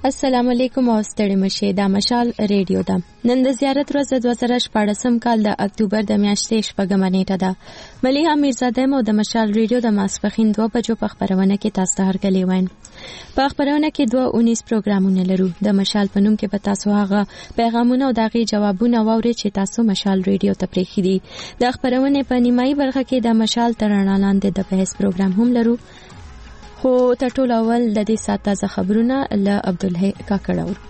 السلام علیکم او ستړي مشه د مشال ریډیو ده. نن د زیارت ورځ 2014 کال د اکتوبر د میاشتې شپږمه نیټه ده. ملیحه میرزاده مو د مشال ریډیو د ماسپښین 2 بجو په خبرونه کې تاسو ته هرکلی وایم. په خبرونه کې 219 پروګرامونه لرو. د مشال په نوم کې به تاسو هغه پیغامونه او دغه جوابونه واورئ چې تاسو مشال ریډیو ته پریښي دي. د خبرونه په نیمایي برخه کې د مشال تر رڼا لاندې د بحث پروګرام هم لرو. خو تر ټولو اول د دې ساعت تازه خبرونه له عبدالحی کاکړ اورو.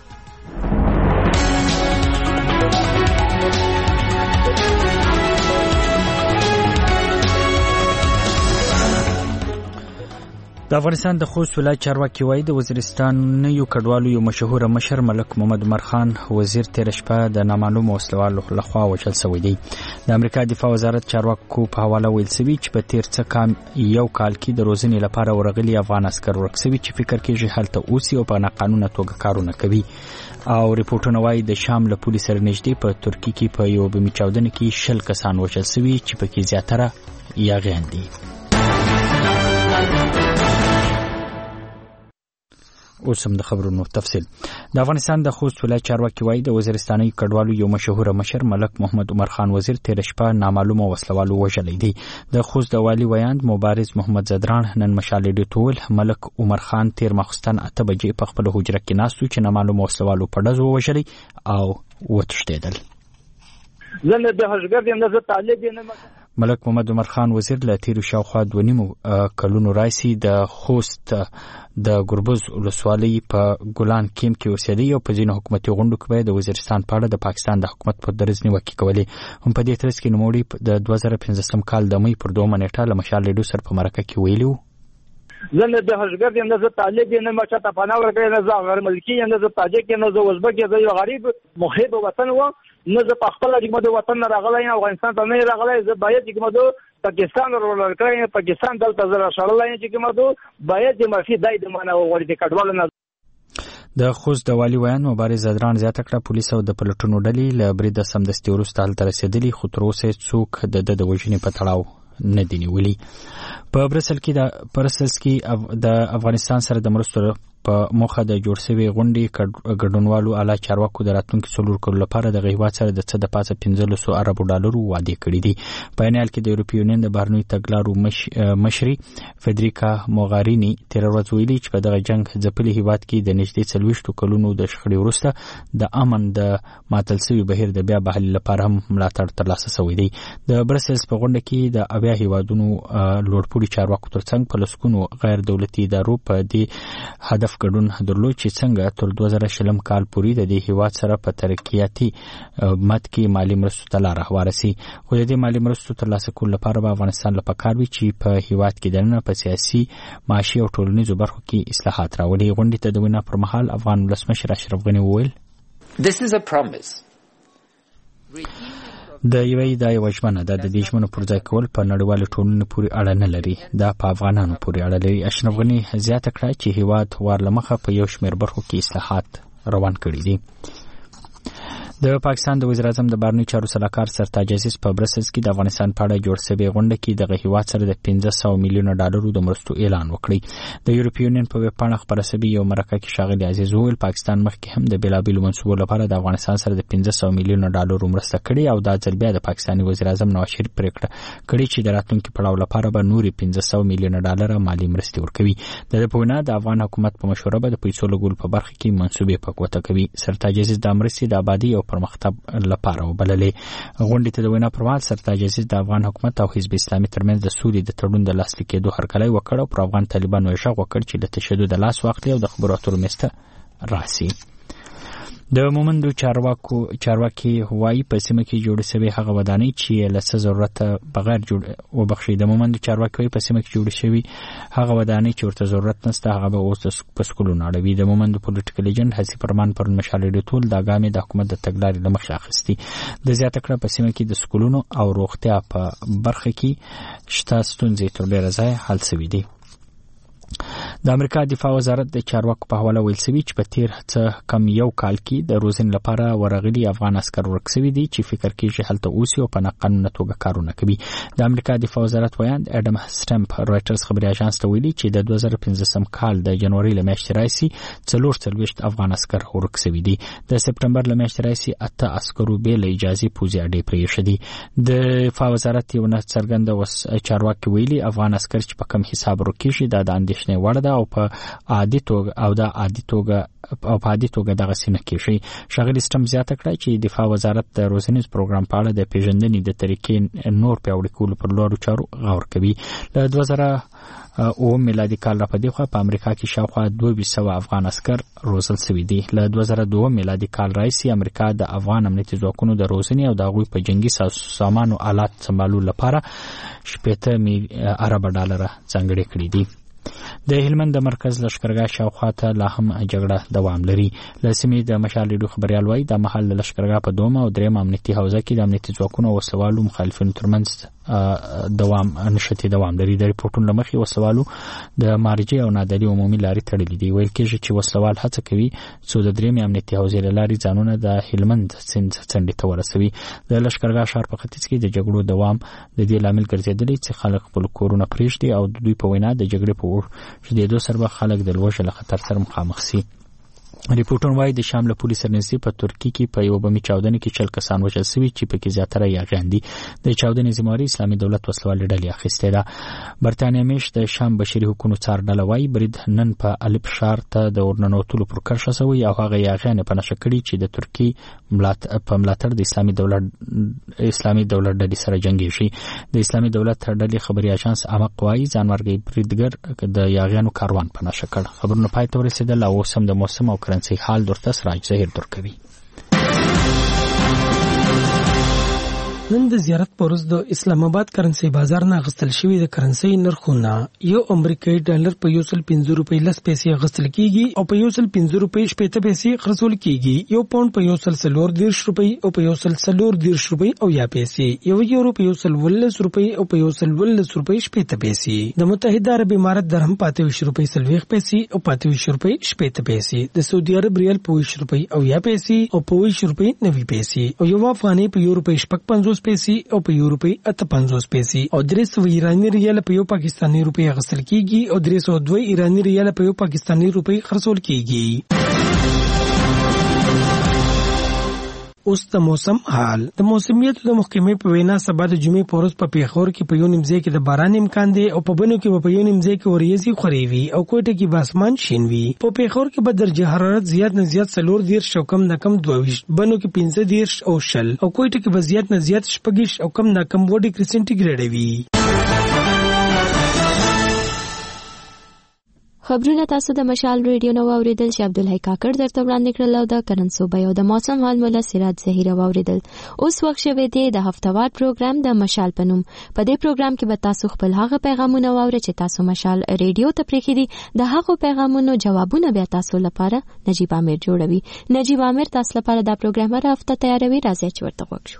د افغانستان د خوست ولایت چارواکي وایي د وزیرستان یو کډوالو یو مشهور مشر ملک محمد عمر خان وزیر تیر شپه د نامعلوم وسلوالو لخوا وژل شوی دی. د امریکا دفاع وزارت چارواکو په حواله ویل شوی چې په تیر څه یو کال کې د روزنې لپاره ورغلي افغان عسکر ورک شوي چې فکر کوي هلته اوسي او په ناقانونه توګه کارونه کوي. او ریپورتونه وایي د شام له پولې سره نږدې په ترکیه کې په یو بمي چاودنه کې 60 کسان وژل شوي چې پکې زیاتره یاغیان دي. اوس هم د خبرونو تفصیل. د افغانستان د خوست ولایت چارواکي وایي د وزیرستاني کډوالو یو مشهور مشر ملک محمد عمر خان وزیر تیر شپه نامعلومه وسلوالو وژلی دی. د خوست د والي ویاند مبارز محمد زدران نن مشال ډیو ټول ملک عمر خان تیر ماخستن 8 بجې په خپل حجره کې ناست چې نامعلومه وسلوالو په ډز ووژلی او وتښتېدل. زه د هشګر یم د طالب یم. ملک محمد عمر خان وزیر له تیرو شاوخوا 2.5 کلونو راځي د خوست د ګربز ولسوالۍ په ګلان کیم کې اوسېدی او په ځینو حکومتي غونډو کې د وزیرستان په اړه د پاکستان د حکومت په درز نیوکې کولې. هم په دې ترڅ کې نوموړي د 2015 کال د مې پر 2 نیټه له مشال ریډیو سره په مرکه کې ویلي وو زه د هشګر یم د طالب یم ما چاته پناه ورکړی نه زه غیر ملکی یم د تاجک یم زه ازبک یم زه غریب محب وطن و نه زه په خپل حکومت وطن راغلی یم افغانستان ته نه راغلی زه باید حکومت پاکستان ورکړی پاکستان دلته زه شړلای چې حکومت باید د مافي دای د معنا وړي د کډوالو نه. د خوست د والي ویان مبارز زدران زیاته کړه پولیس او د پلټونو ډلې له برید سمدستي وروسته هلته رسېدلي خو تر اوسه څوک د وژنې په تړاو نه دی نیولي. په برسل کې د افغانستان سره د مرستو په موخه د جوړ شوی غونډې ګډونوالو اعلی چارواکو د راتلونکي 4 کلونو لپاره د هیواد سره د څه د پاسه 1500 ارب ډالرو وعده کړې دي. په عین کې د یورپي یونین د بهرنیو تګلارو مشري فدریکا موغارینی تیر ورځ ویلي چې په دغه جنگ ځپلي هیواد کې د نږدې 40 کلونو د شخړې وروسته د امن د ماتل شوي بهیر د بیا بحالي لپاره هم ملاتړ ترلاسه شوی دی. د برسلز په غونډه کې د اویا هیوادونو لوړپوړي چارواکو ترڅنګ په لسګونو غیر دولتي ادارو په دې هدف ګډون درلود چې څنګه تر 2020 کال پورې د دې هیواد سره په ترقیاتي مد کې مالی مرستو ته لار هواره سي. خو د دې مالی مرستو ترلاسه کولو لپاره به افغانستان له پکار وي چې په هیواد کې دننه په سیاسي معاشي او ټولنیزو برخو کې اصلاحات راولي. غونډې ته د وینا پر مهال افغان ولسمشر اشرف غني وویل This is a promise. د یوه ژمنه ده. د دې ژمنو پر ځای کول په نړیواله ټولنې پورې اړه نه لري، دا په افغانانو پورې اړه لري. اشرف غني زیاته کړه چې هیواد وار له مخه په یو شمېر برخو کې اصلاحات روان کړي دي. د پاکستان د وزیر اعظم د بهرنیو چارو سلاکار سرتاج عزیز په برسلز کې د افغانستان په اړه جوړ شوې غونډه کې د هیواد سره د 1500 میلیون ډالرو د مرستو اعلان وکړی. د یورپي یونین په ویب پاڼه خبره شوې یو مرکه کې ښاغلي عزیز وویل پاکستان مخکې هم د بیلابیلو منصوبو لپاره د افغانستان سره د 1500 میلیون ډالرو مرسته کړې او دا ځل بیا د پاکستاني وزیر اعظم نواز شریف پریکړه کړې چې د راتلونکي پړاو لپاره به نوري 1500 میلیون ډالر مالی مرستې ورکوي. د دې په وینا د افغان حکومت په مشوره به د پیسو لګول په برخه کې منصوبې پکوته کوي. سرتاج عزیز د مرستې د آبادی او پرمختګ لپاره وبللې. غونډې ته د وینا پر مهال سرتاج عزیز د افغان حکومت او حزب اسلامي ترمنځ د سولې د تړون د لاسلیک کېدو هرکلی وکړ او پر افغان طالبانو یې غږ وکړ چې له تشدد د لاس واخلي او د خبرو اترو میز ته راسي. د مومندو چارواکي هوایي په سیمه کې جوړ شوی هغه ودانۍ چې له څه ضرورت بغیر جوړ وبخښي. د مومندو چارواکي په سیمه کې جوړ شوی هغه ودانۍ چې ورته ضرورت نشته هغه به اوس په سکولونو اړوي. د مومندو پولیټیکل ایجنټ حسیب فرمان پر مشال ډیو ټول د ګامې د حکومت د تګلارې له مخې اخیستي. د زیاته کړه په سیمه کې د سکولونو او روغتیا په برخه کې شته ستونزې تر ډیره ځایه حل شوي دي. د امریکا دفاع وزارت د چارواکو په حواله ویل شوی چې په تیر څه کم یو کال کې د روزنې لپاره ورغلي افغان عسکر ورک شوي دي چې فکر کیږي هلته اوسي او په ناقانونه توګه کارونه کوي. د امریکا دفاع وزارت ویاند اډم سټمپ رائټرز خبري اژانس ته ویلي چې د 2015 کال د جنوري له میاشتې راځي 44 افغان عسکر ورک شوي دي. د سپټمبر له میاشتې راځي 8 عسکرو به له اجازه پوزي اډې پرې شدي. د دفاع وزارت یو نه څرګنده چارواکي ویلي افغان عسکر چې په کم حساب ورکیږي د اندېښنې وړ ده او په عادي توګه دغه سینه کېږي. ښاغلي سټم زیاته کړه چې دفاع وزارت د روزنیز پروګرام په اړه د پیژندنې د طریقې نور پیاوړي کولو پر لورو چارو غور کوي. له 2009 میلادي کال را پدې خو په امریکا کې شاوخوا 200 افغان عسكر روزل شوي دي. له 2002 میلادي کال راځي امریکا د افغان امنیتي ځواکونو د روزنې او د هغوی په جنگي سازمانو آلات سمبالو لپاره 80 ارب ډالر ځانګړي کړي دي. د هلمند د مرکز لشکرګاه شاوخوا ته لا هم جګړه دوام لري. له سیمې د مشال ریډیو خبريال وایي د محل د لشکرګاه په دوم او دریم امنیتي حوزه کې د امنیتي ځواکونو او وسلوالو مخالفینو ترمنځ دوام لري. د ریپورتونو لمخې وسلوالو د مارجې او نادري عمومي لارې تړلې دي. ویل کېږي چې وسلوال هڅه کوي چې د دریم امنیتي حوزې له لارې ځانونه د هلمند سیند څنډې ته ورسوي. د لشکرګاه ښار په ختیځ کې د جګړو دوام د دې لامل ګرځېدلی چې خلک خپل کورونه پرېږدي او د دوی په وینا د جګړې په شدیدو سره خلک د لوږې له خطر سره مخامخ شي. ریپورټونه وايي د شام له پولیس سره نږدې په ترکیه کې په یو بمي چاودنه کې 40 کسان وژل شوي چې پکې زیاتره یاغیان دي. د چاودنې ذمہواري اسلامي دولت وسلوال ډلې اخیستې ده. برتانیا میش د شام بشري حقوقو څار ډله وايي برید نن په الپ ښار ته د ورننوتلو پر کرښه شوی او هغه یاغیان په نشه کړي چې د ترکیه په ملاتړ د اسلامي دولت ډلې سره جنگيږي. د اسلامي دولت ډلې خبري اژانس امق وايي ځانمرګي بریدګر د یاغیانو کاروان په نشه کړ. خبرونه پای ته ورسېدل او اوس هم د موسم او کرنسي حال درته سراج ظهیر درکوي. نن د زیارت پروز د اسلام آباد کرنسي بازار نه غستل شوی د کرنسي نرخونه یو امریکایي ډالر په 150 روپۍ لس پیسې غستل کیږي او په 150 روپۍ 70 پیسې خرڅول کیږي. یو پاوند په 140 روپۍ او په 140 روپۍ او یا پیسې. یو یورو په 140 روپۍ او په 140 روپۍ 70 پیسې. د متحده عرب امارات درهم په 20 روپۍ 30 پیسې او په 20 روپۍ 70 پیسې. د سعودي عرب ریال په 20 روپۍ او یا پیسې او په 20 روپۍ 90 پیسې. او یو افغاني په یو روپۍ 55 پیسې او په یو روپۍ 58 پیسې. او 300 ایرانی ریال په یو پاکستاني روپۍ غسل کیږي او 302 ایرانی ریال په یو پاکستاني روپۍ خرڅول کیږي. اوس د موسم حال. د موسمیت د محکمې په وینا سبا د جمعې په ورځ په پیښور کې په یو نیمځای کې د باران امکان دی او په بنو کې په یو نیمځای کې وریځي خوري وي او کوټه کې به اسمان شین وي. په پیښور کې به درجه حرارت زیات نه زیات 40 او کم نه کم 22، بنو کې 15 او 20 او کوټه کې به زیات نه زیات 20 او کم نه کم 2 ډیګري سنټیګریډ وي. خبرونه تاسو د مشال ریډیو نو اوریدل چې عبدالحی کاکړ درته وړاندې کړل او د کرنسو بیو د موسم حال مولا سراج ظهیر اوریدل. اوس وخت شوه دی د هفتوار پروګرام د مشال پنوم. په دې پروګرام کې به تاسو خپل هغه پیغامونه واورئ چې تاسو مشال ریډیو ته پریښي دي. د هغو پیغامونو جوابونه بیا تاسو لپاره نجیب عامر جوړوي. نجیب عامر تاسو لپاره دا پروګرام هر هفته تیاروي. راځي چې ورته وګورئ.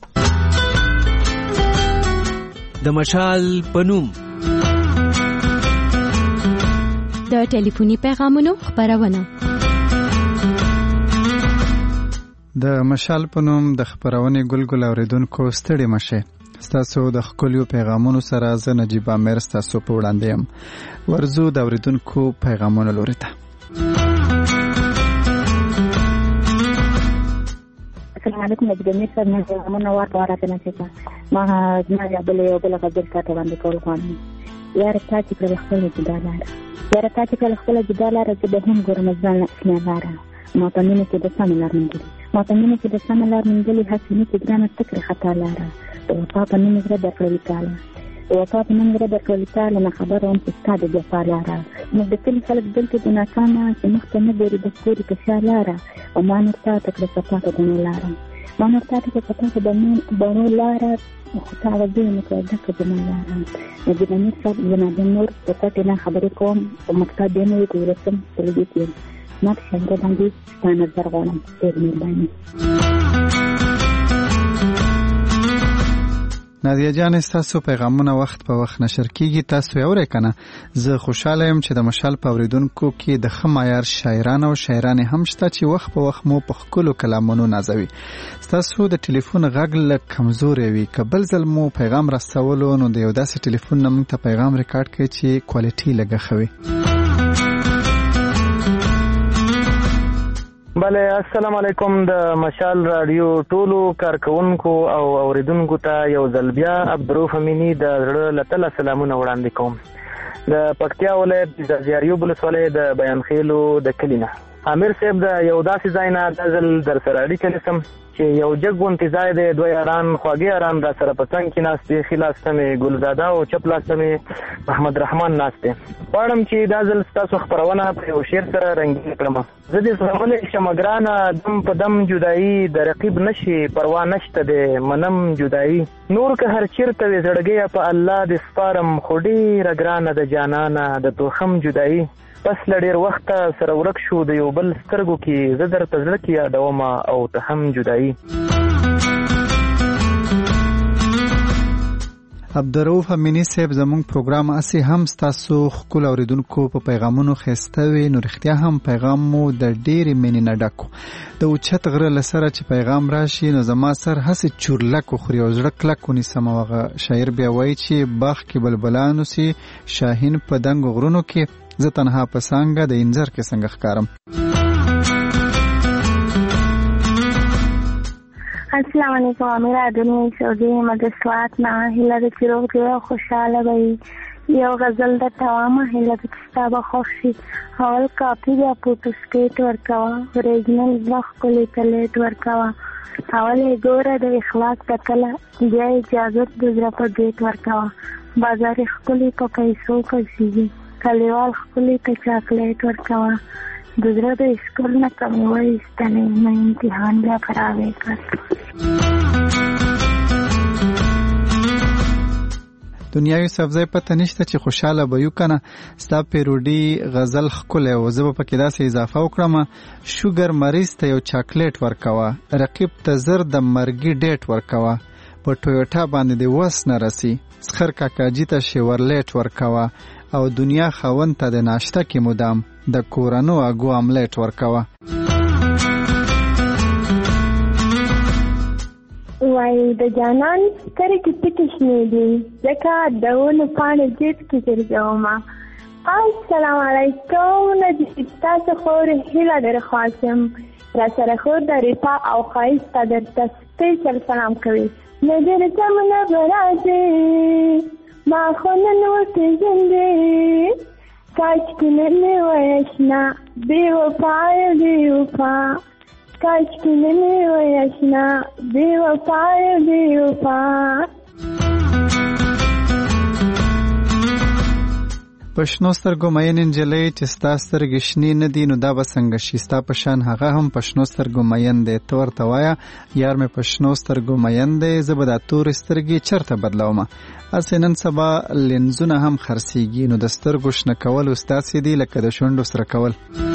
د مشال پنوم د ټلیفوني پیغامونو خبرونه. د مشال پنوم د خبرونه ګلګل اوریدونکو ستړي مشه. تاسو د خپلو پیغامونو سره زه نجیب عامر تاسو په وړاندې يم. ورزو د اوریدونکو پیغامونه لورته. السلام علیکم نجیب عامر صاحب. نه پیغامونه ورته نه چېتا ما یا بل خبر کاته باندې کول غواړم. یار تاسو پر خپل جدالاره یاره تاسو کله خپل جدالاره چې به هم ګورم ځان نه لاره ما ته مینه کې د سملار منګلي هڅه نه کې ګرانه تکره خطا لاره او په نن زړه درکړل کاله نه خبره هم چې ستاسو د فعالاره نو د کلی خلک دلته د ناکامه چې مخته نه ګوري د کوري په شالاره او ما نه تاسو کله پاتې د لاره ما نه تاسو په بانو لاره خطا وځي نو کله د لاره نجیب عامر صاحب جناب نور په تاسو نه خبرې کوم او مقصد دې نه کوي رسم تلویزیون ما څنګه باندې ستاسو نظر غواړم. ډېر مهرباني. نادیه جان تاسو پیغامونه وخت په وخت نشر کیږي تاسو یې اورئ کنه زه خوشاله یم چې د مشال په اوریدونکو کې د ښه معیار شاعران او شاعرانې هم شته چې وخت په وخت مو په ښکلو کلامونو نازوي تاسو د ټلیفون غږ لږ کمزوری وي که بل ځل مو پیغام راستولو نو د یو داسې ټلیفون نه موږ ته پیغام ریکارډ کړئ چې کوالټي لږه ښه وي. بله السلام علیکم د مشال رادیو ټولو کارکونکو او اوریدونکو ته یو ځل بیا عبدالرؤف امینی د زړه له تله سلامونه وړاندې کوم. د پکتیا ولایت د زیاریوب ولسوالۍ د بیان خیلو د کلي نه امیر صاحب د یو داسې ځای نه دا ځل در سره اړیکه نیسم چې یو جګ غونډې ځای دی دوه یاران خواږه یاران را سره په څنګ کې ناست دي ښي لاس ته مې ګلزاده او چپ لاس ته مې محمد رحمان ناست دی. غواړم چې دا ځل ستاسو خپرونه په یو شعر سره رنګین کړم. زه دې زغملی شم ګرانه دم په دم جدایي د رقیب نشي پروا نشته دی منم جدایي نور که هر چیرته وي زړګیه په الله دې سپارم خو ډېره ګرانه د جانانه د توخم جدایي بس له ډېر وخته سره ورک شو د یو بل سترګو کې زه درته زړه کې یادومه او ته هم جدایي. عبدالرؤف امینی صاحب زموږ پروګرام اسی هم ستاسو ښکلو اوریدونکو په پیغامونو ښایسته وي نو رښتیا هم پیغام مو د ډېرې مینې نه ډک د اوچت غره له سره چې پیغام راشي نو زما سر هسې چورلک وخوري او زړه کلک ونیسم. هغه شاعر بیا وایي چې باغ کې بلبلان اوسي شاهین په دنګو غرونو کې زه تنها په څانګه د انځر کې څنګه ښکارم. السلام علیکم امیر دنیا سعودی مدرسات نه هله د چیروغ دی خوشاله وي یو غزل د توامه هله د کتابه خوشي اول کاپی بیا فوټو سټیټ ورکوا اوریجنل وخت کولې تلیټ ورکوا اول ګوره د اخلاق تکله بیا اجازه د زړه په ګیټ ورکوا بازار خپلې په پیسو کړي کلیوال خپلې ته چاکلیټ ورکوا د زړه د اسکول نه کمی وایستنې نه امتحان بیا خرابې کړ. دنیاوی سبزی پته نشته چې خوشاله به یو کنه ستا پیروډي غزل ښکلی و زه به پکې داسې اضافه وکړم شوګر مریض ته یو چاکلیټ ورکوه رقیب ته زر د مرګي ډیټ ورکوه په ټویوټا باندې د وس نه رسی سخر کاکاجي ته شیورلیټ ورکوه او دنیا خاوند ته د ناشته کې مدام د کورنو اګو املیټ ورکوه. وای د جانان سترګې پټې شنې دي ځکه د ونو پاڼې جیب کې ګرځومه. السلام علیکم نجیب ستاسو خورې هیله درخواست یم را سره خور د رفا او ښایسته درته سپیشل سلام کوي نظر زمونه به راځې ما خو نن وپېژندې کاشکې نن مې وای اشنا بې وفایه بې وفا کاشکې نن مې وای اشنا بې وفایه بې وفا. په شنو سترګو مین نجلۍ چې ستا سترګې شنې نه دي نو دا به څنګه شي ستا په شان هغه هم په شنو سترګو مین دی ته ورته وایه یار مې په شنو سترګو مین دی زه به دا تورې سترګې چرته بدلومه. هسې نن سبا لینزونه هم خرڅېږي نو د سترګو شنه کول ستاسې دي لکه د شونډو سره کول.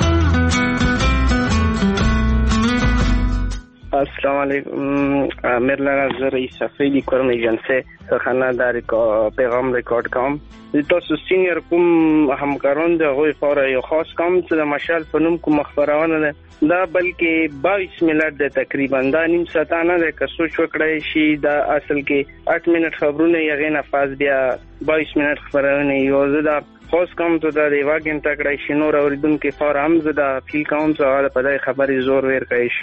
السلام علیکم امیر لنا زه رئیس صفیدی کورم ایجنسی څخه دا پیغام ریکارډ کوم. تاسو سینیر کوم همکاران د هغوی لپاره یو خاص کوم چې د مشال په نوم کوم خبرونه ده دا بلکې 22 منټ ده تقریبا دا نیم ساعت نه ده که سوچ وکړای شي دا اصل کې 8 منټ خبرونه یې نه فاز بیا 22 منټ خبرونه یو زدا خاص کوم ته د واګین تکړه شي نور اوریدونکو لپاره هم زدا فیل کوم چې په دې خبرې زور ور کوي.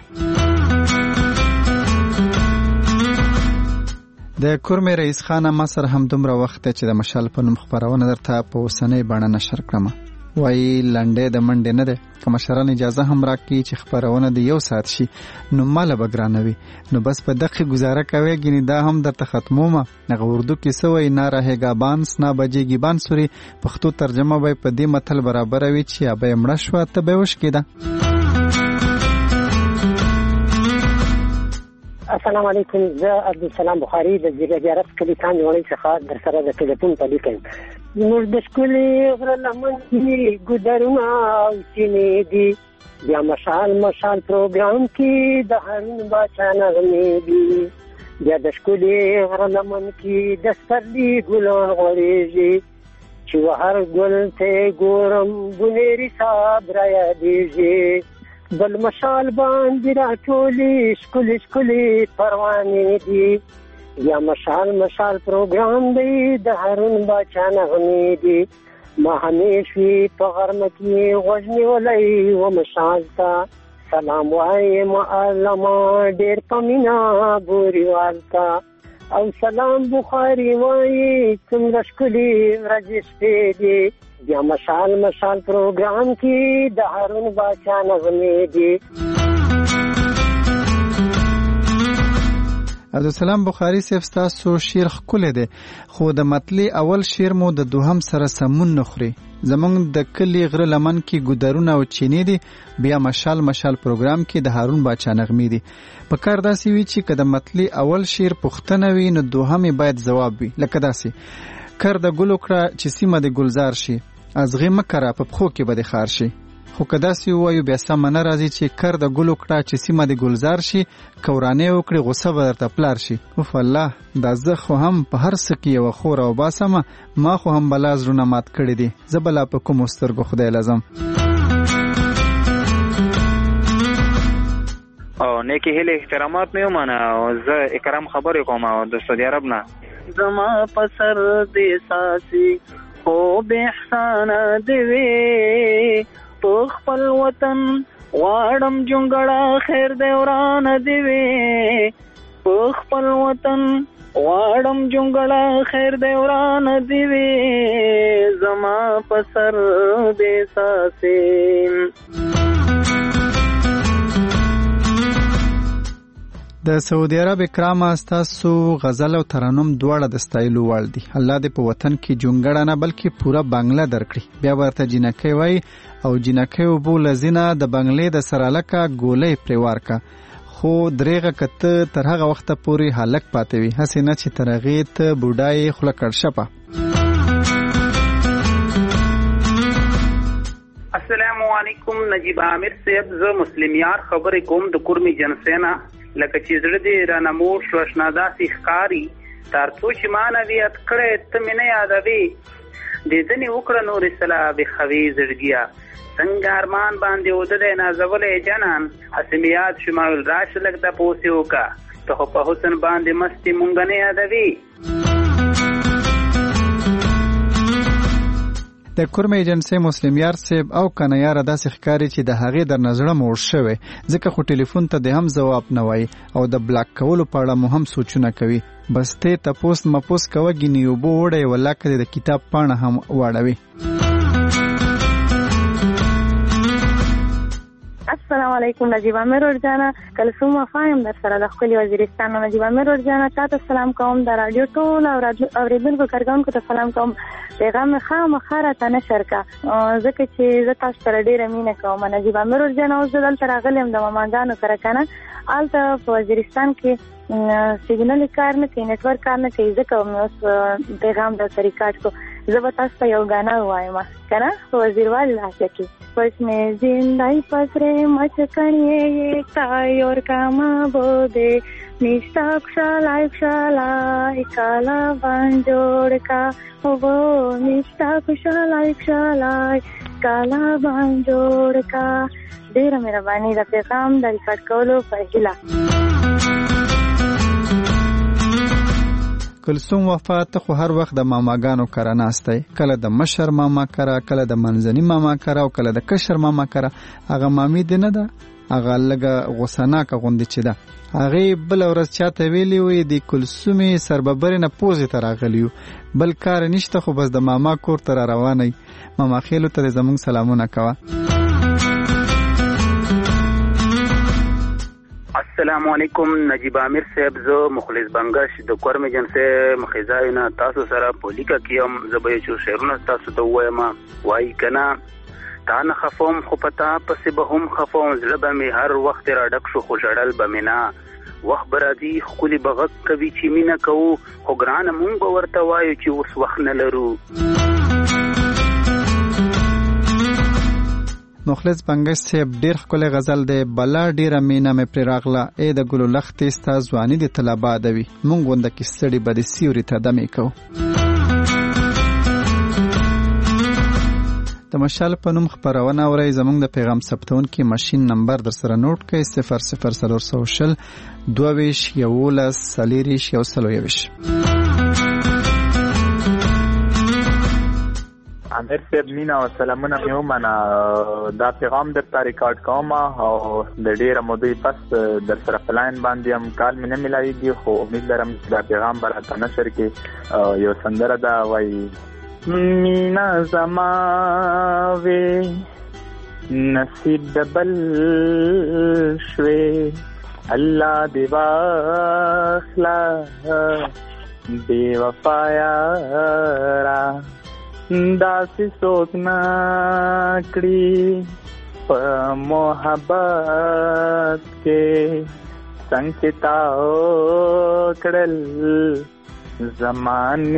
د کورمې رئیس خان ما سره هم دومره وخت چې د مشال په نوم خبرونه درته په اوسنۍ بڼه نشر کړم وایي لنډې د منډې نه ده که مشران اجازه هم راکړي چې خبرونه د 1 ساعت شي نو ماله به ګرانه وي نو بس په دقیقې ګزاره کوي ګینې دا هم درته ختمومه. هغه اردو کې څه وایي نه رهېږا بانس نه بجېږي بانسوري پښتو ترجمه به په دې متل برابره وي چې یا به یې مړه شوه ته به یې وشکېده. السلام علیکم زه عبدالسلام بخاري د زیارت کلي کاندې وړۍ څخه در سره د ټلیفون په لیک یم. زموږ د ښکلي غره لمن کې ګودرونه او سینې دي بیا مشال پروګرام کې د هارون باچا نغمې دي بیا د ښکلي غره لمن کې د سپرلي ګلان غوړېږي چې هر ګل ته ګورم بونیري صاحب رایادېږي بل مشال باندې راټولې ښکلې ښکلې پروانې دي یا مشال پروګرام دی د هارون باچا نغمې دي ما همیش وي په غرمه کې غوږ نیولی و مشال ته سلام وایم علما ډېر په مینه بوریوال ته او سلام بخاري وایي څومره ښکلې ورځې شپې دي بیا مشال پروګرام کې د هارون باچا نغمې دي. عبدالسلام بخاري صاحب ستاسو شعر ښکلی دی خو د مطلع اول شعر مو د دوهم سره سمون نه خوري. زمونږ د کلي غره لمن کې ګودرونه او چینې دي بیا مشال پروګرام کې د هارون باچا نغمې دي. په کار داسې وي چې که د مطلع اول شعر پوښتنه وي نو دوهم باید ځواب وي لکه داسې کر د ګلو کړه چې سیمه د ګلزار شي ازغې مه کره په پښو کې به د خار شي. خو که داسې ووایو بیا سمه نه راځي چې کر د ګلو کړه چې سیمه د ګلزار شي کورانې وکړي غصه به درته پلار شي. اوف الله دا زه خو هم په هر څه کې یوه خوره او باسمه ما خو هم بلا زړونه مات کړي دي زه بلا په کومو سترګو خدای لازم. او نیکی هیله احترامات مې ومنه او زه اکرام خبرې کوم د سعودي عرب نه زما په سر دې ساسي خو به احسان دې وي په خپل وطن واړم جونګړه خیر دې وران دې وي په خپل وطن واړم جونګړه خیر دې وران دې وي زما په سر دې ساسي. د سعودي عرب کرامه ستاسو غزل او ترنم دواړه د ستایلو وړ دي. الله دې په وطن کې جونګړه نه بلکې پوره بنگله درکړي. بیا ورته جنکۍ وای او جنکۍ وبو لزینه د بنگلې د سره لکه ګولۍ پریوار کا خو دریغه کته تر هغه وخته پورې هلک پاتې وي هسې نه چې تر هغې ته بوډای خوله کړ شپه. السلام علیکم نجیب عامر صاحب زه مسلم یار خبرې کوم د کورمي جنسینا لکه چې زړه دې رانه مور شو اشنا داسې ښکاري تر څو چې ما نه ویت کړی ته مې نه یادوې دیدنې وکړه نورې سلا بخوې زړګیا څنګه ارمان باندې ودلی نازولی جانان هسې مې یاد شو ما ویل راشه لږ د پوسې وکړه ته خو په حسن باندې مستې مونږ نه یادوې. د کورمه ایجنسی مسلم یار صاحب او کنه یار داسې ښکاری چې د هغې در نظره موړ شوی ځکه خو ټلیفون ته د هم جواب نه وای او د بلاک کولو په اړه مو هم سوچونه کوي بس ته تپوس مپوس کوه ګینې اوبه وړی ولا که د کتاب پاڼه هم واړوي. السلام علیکم نجیب عامر ورجانا کلثوم وفایم در سره د ښکلي وزیرستان نجیب عامر ورجانا تاسو سلام کوم د رادیو ټول اوریدونکو کارګونکو ته سلام کوم پیغام خامخا راته نشر کا ځکه چې زه تاسو سره ډېره مینه کوم نجیب عامر ورجانا اوس زه دلته راغلی یم د ماماګانو کره که نه هلته په وزیرستان کې سیګنل کار نه کوي نیټورک کار نه کوي ځکه مې اوس پیغام درته ریکارډ کو زه به تاسو ته یو ګانا ووایم که نه په وزیروال لهجه کې پس میں زندائی پسرے مچکنے یہ کائی اور کاما بودے نشتاک شالائی کالا بانجوڑ کا وہ نشتاک شالائی کالا بانجوڑ کا ډیره مهرباني د پیغام د ریکارډ کولو په هیله. کلثوم وفات خو هر وخت د ماماګانو کره ناستی کله د مشر ماما کره کله د منځني ماما کره او کله د کشر ماما کره هغه مامي دی نه ده هغه لږه غوسناکه غوندې چې ده هغې بله ورځ چاته ویلي وي د کلثومې سرببرې نه پوزې ته راغلی یو بل کار نشته خو بس د ماما کور ته را روانئ ماما خیلو ته زموږ سلامونه کوه. السلام علیکم نجیب عامر صاحب زه مخلص بنگش د کورمه جنسه مخزاینا تاسو سره پولیکا کیم زبې چې شعرونه تاسو ته وایم وای کنا تا نه خفوم خو پتا پس به هم خفوم زړه به می هر وخت را ډک شو خو جړل بمینا وخت برادي خولي بغک کوي چې مینا کو خو ګران مونږ به ورته وایو چې اوس وخت نه لرو. مخلص بنگش صاحب ډیر ښکلی غزل دی. بلا ډیره مینه مې پرې راغله ای د ګلو لختې ستا ځواني دې تل آباده وي مونږ غونده کې ستړي به د سیوري ته دمې کوو. د مشال په نوم خپرونه اورئ. زموږ د پیغام ثبتونکي ماشین نمبر در سره نوٹ کړئ 00420 22 11 40 امیر صاحب مینا او سلامونه مې ومنه. دا پیغام درته ریکارډ کوم او د ډېره مودې پس در سره په لاین باندې هم کال مې نه میلاویږي خو امید لرم چې دا پیغام به راته نشر کې. یو سندره ده وایي مینا زما وې نصیب د بل شوې الله دې واخلا بې وفا یارا داسې څوک نه کړي په محبت کې څنګه چې تا وکړل زما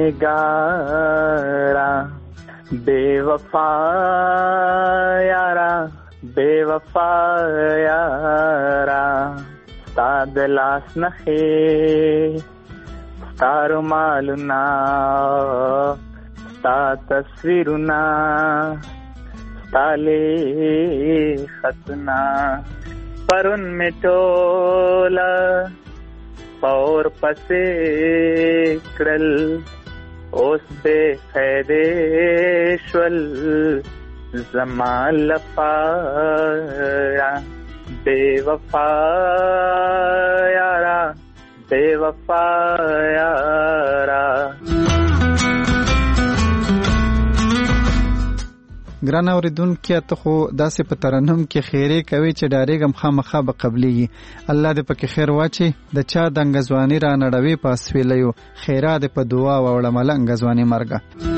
نگارا بے وفا یارا بے وفا یارا ستا د لاس نخې ستا رومالونه ستا تصویرونه ستا لیختونه پرون مې ټوله اور پسې کړل اوس بے خیدې شول زما لپاره بے وفا یارا بے وفا یارا. ګران اوریدونکو ته خو داسې په ترنم کې خیرې کوي چې ډارېږم خامخا به قبلېږي. الله دې پکې خیر واچي. د چا دنګ ځواني را نړوي په اسویلیو خیرا دې په دعا ووړه ملنګ ځواني مرګه.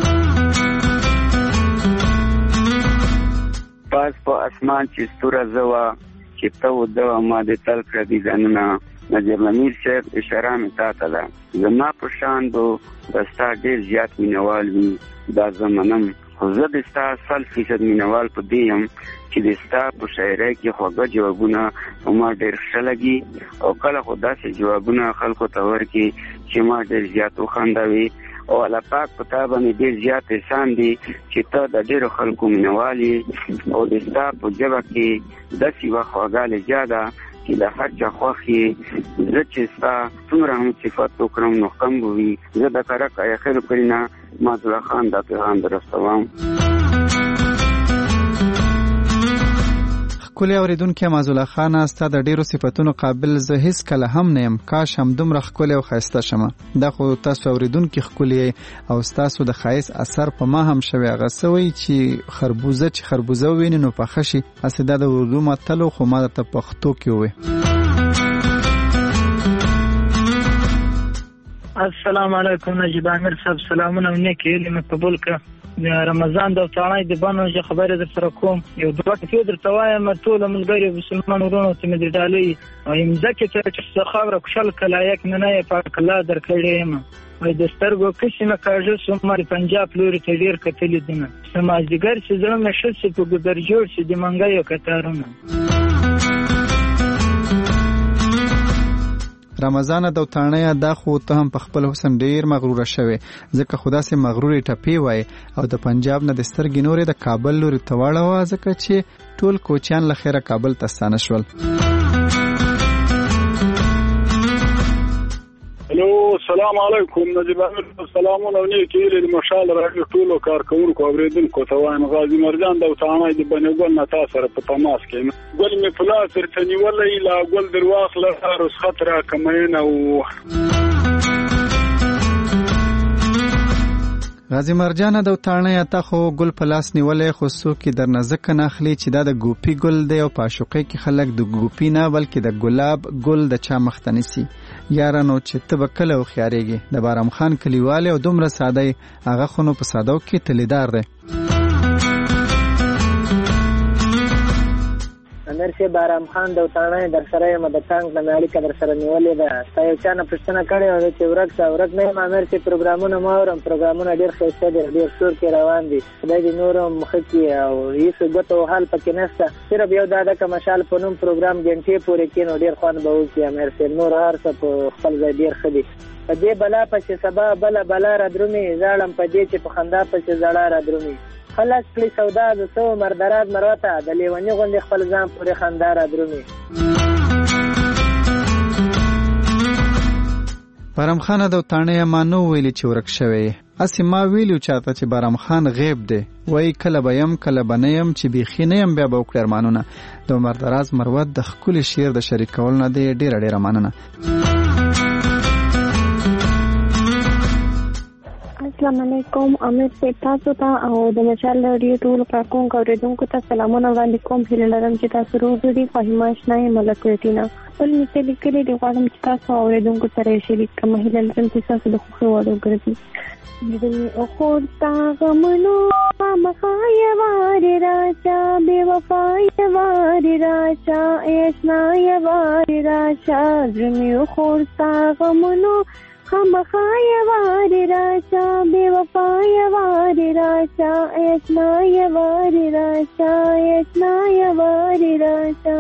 پاس په اسمان چې ستوره زوا چې ته ودوه ما دې تل کړه دي ځانونه. نجیب امیر صاحب اشاره مې تاته ده زما په شان به ستا ډېر زیات مینوال وي دا زمنم خو زه د ستا 100% مینوال په دې یم چې د ستا په شاعرۍ کې خوږه جوابونه په ما ډېر ښه لګي او کله خو داسې جوابونه خلکو ته ورکړي چې ما ډېر زیات وخندوي او الله پاک په تا باندې ډېر زیات احسان دی چې ته د ډېرو خلکو مینوال یې او د ستا په ژبه کې داسې یوه خوږه لهجه ده چې د هر چا خوښ یې. زه چې ستا څومره هم صفت وکړم نو کم به وي. زه د کرک اخر کرینا معذالله خان دا پیغام دررسوم. ښکلې اورېدونکې معذالله خانه ستا د ډېرو صفتونو قابل زه هیڅ کله هم نه یم. کاش همدومره ښکلې او ښایسته شمه. دا خو تاسو اورېدونکي ښکلې او ستاسو د ښایست اثر په ما هم شوی. هغه څه وایي چې خربوزه وویني نو پخه شي. هسې دا د اردو متل خو ما درته پښتو کې ووایي. السلام علیکم نجیب امیر صاحب سلامونه نیکې هیلې مې قبول کړه. رمضان د تاڼۍ د بڼو چې خبرې در سره کوم یو دوه ټکي درته وایم ټول ملګري مسلمان ورونو ته مې د ډالۍ وایم ځکه چې خاوره خوشحال کلایک نه یې پاک الله درکړې یم وای د سترګو کښې مې کاږه سومر پنجاب لوري ته ډېر کتلي دینه سماجګر چې زړه مې ښه شي په ګودر جوړ شي د منګیو کتارونه. رمضان د تاڼۍ دا خو ته هم په خپل حسن ډیر مغروره شوی ځکه خدا سي مغروري ټپی وای او د پنجاب نه د سترګې نورې د کابل لوري ته واړه ځکه چې ټول کوچیان لخيره کابل ته ستانه شول. الو السلام علیکم نجیب امیر سلامونه نیکې هیلې مشال راډیو ټولو کارکونکو اوریدونکو ته وایم غازی مرجان د تاڼۍ د بنګل نه تاسو سره په تماس کې ګل می پلاس تر نیولې لا ګل درواخ لاره رسخت را کمینه او غازی مرجان د تاڼۍ ته خو ګل پلاس نیولې خو څوک در نزدک نه اخلي چې دا د ګوپی ګل دی او پاشوقي کې خلک د ګوپی نه بلکې د ګلاب ګل د چا مختنسي یارانو چې تبکل او خیارېږي د بارام خان کلیواله او دومره ساده هغه خونو په سادهو کې تلیدار دی. امیر صاحب بارام خان د وطانه در سره یم د څنګه د اړیکه در سره نیولې ده تا یو چا نه پوښتنه کړې و چې ورک نه یم امیر صاحب پروګرامونه ما اورم پروګرامونه ډېر ښایسته دي ډېر سور کې روان دي خدای دې نور هم مخه کړي او هېڅ ګوته او حال پکې نشته صرف یو دا ده که مشال په نوم پروګرام ګنټې پورې کړي نو ډېر خوند به وکړي امیر صاحب نور هر څه په خپل ځای ډېر ښه دي په دې بلا پسې سبا بله را درومي ژاړم په دې چې په خندا پسې زړه را درومي خلاص کړي سودا د څو مردرات مروته د لیوني غوندې خپل ځان پورې خندا را درومي. بارام خان د وطانه ما نو ویلي چې ورک شوی اسی ما ویلو چاته چې بارام خان غیب دی وای کله به يم کله به نه يم چې بیخي نه يم بیا به وکړ ارمانونه د عمر دراز مروت د خپل شعر د شریکول نه دی ډیره مننه. السلام علیکم امیر صاحب تاسو ته او د مشال رادیو ټول کارکونکو اوریدونکو ته سلامونه وړاندې کوم هیله لرم چې تاسو روغ دي فهیمه شنه ملک ویټینا بل مثال لیکلي دی غواړم چې تاسو اوریدونکو سره شریک کړم هیله لرم چې تاسو د خوښۍ وړ وګرځي دې او خورتا غمنو مخای وار راچا بے وفای وار راچا ایسنای وار راچا دې او خورتا غمنو خمخای وار راچا بے وفای وار راچا ایسنای وار راچا ایسنای وار راچا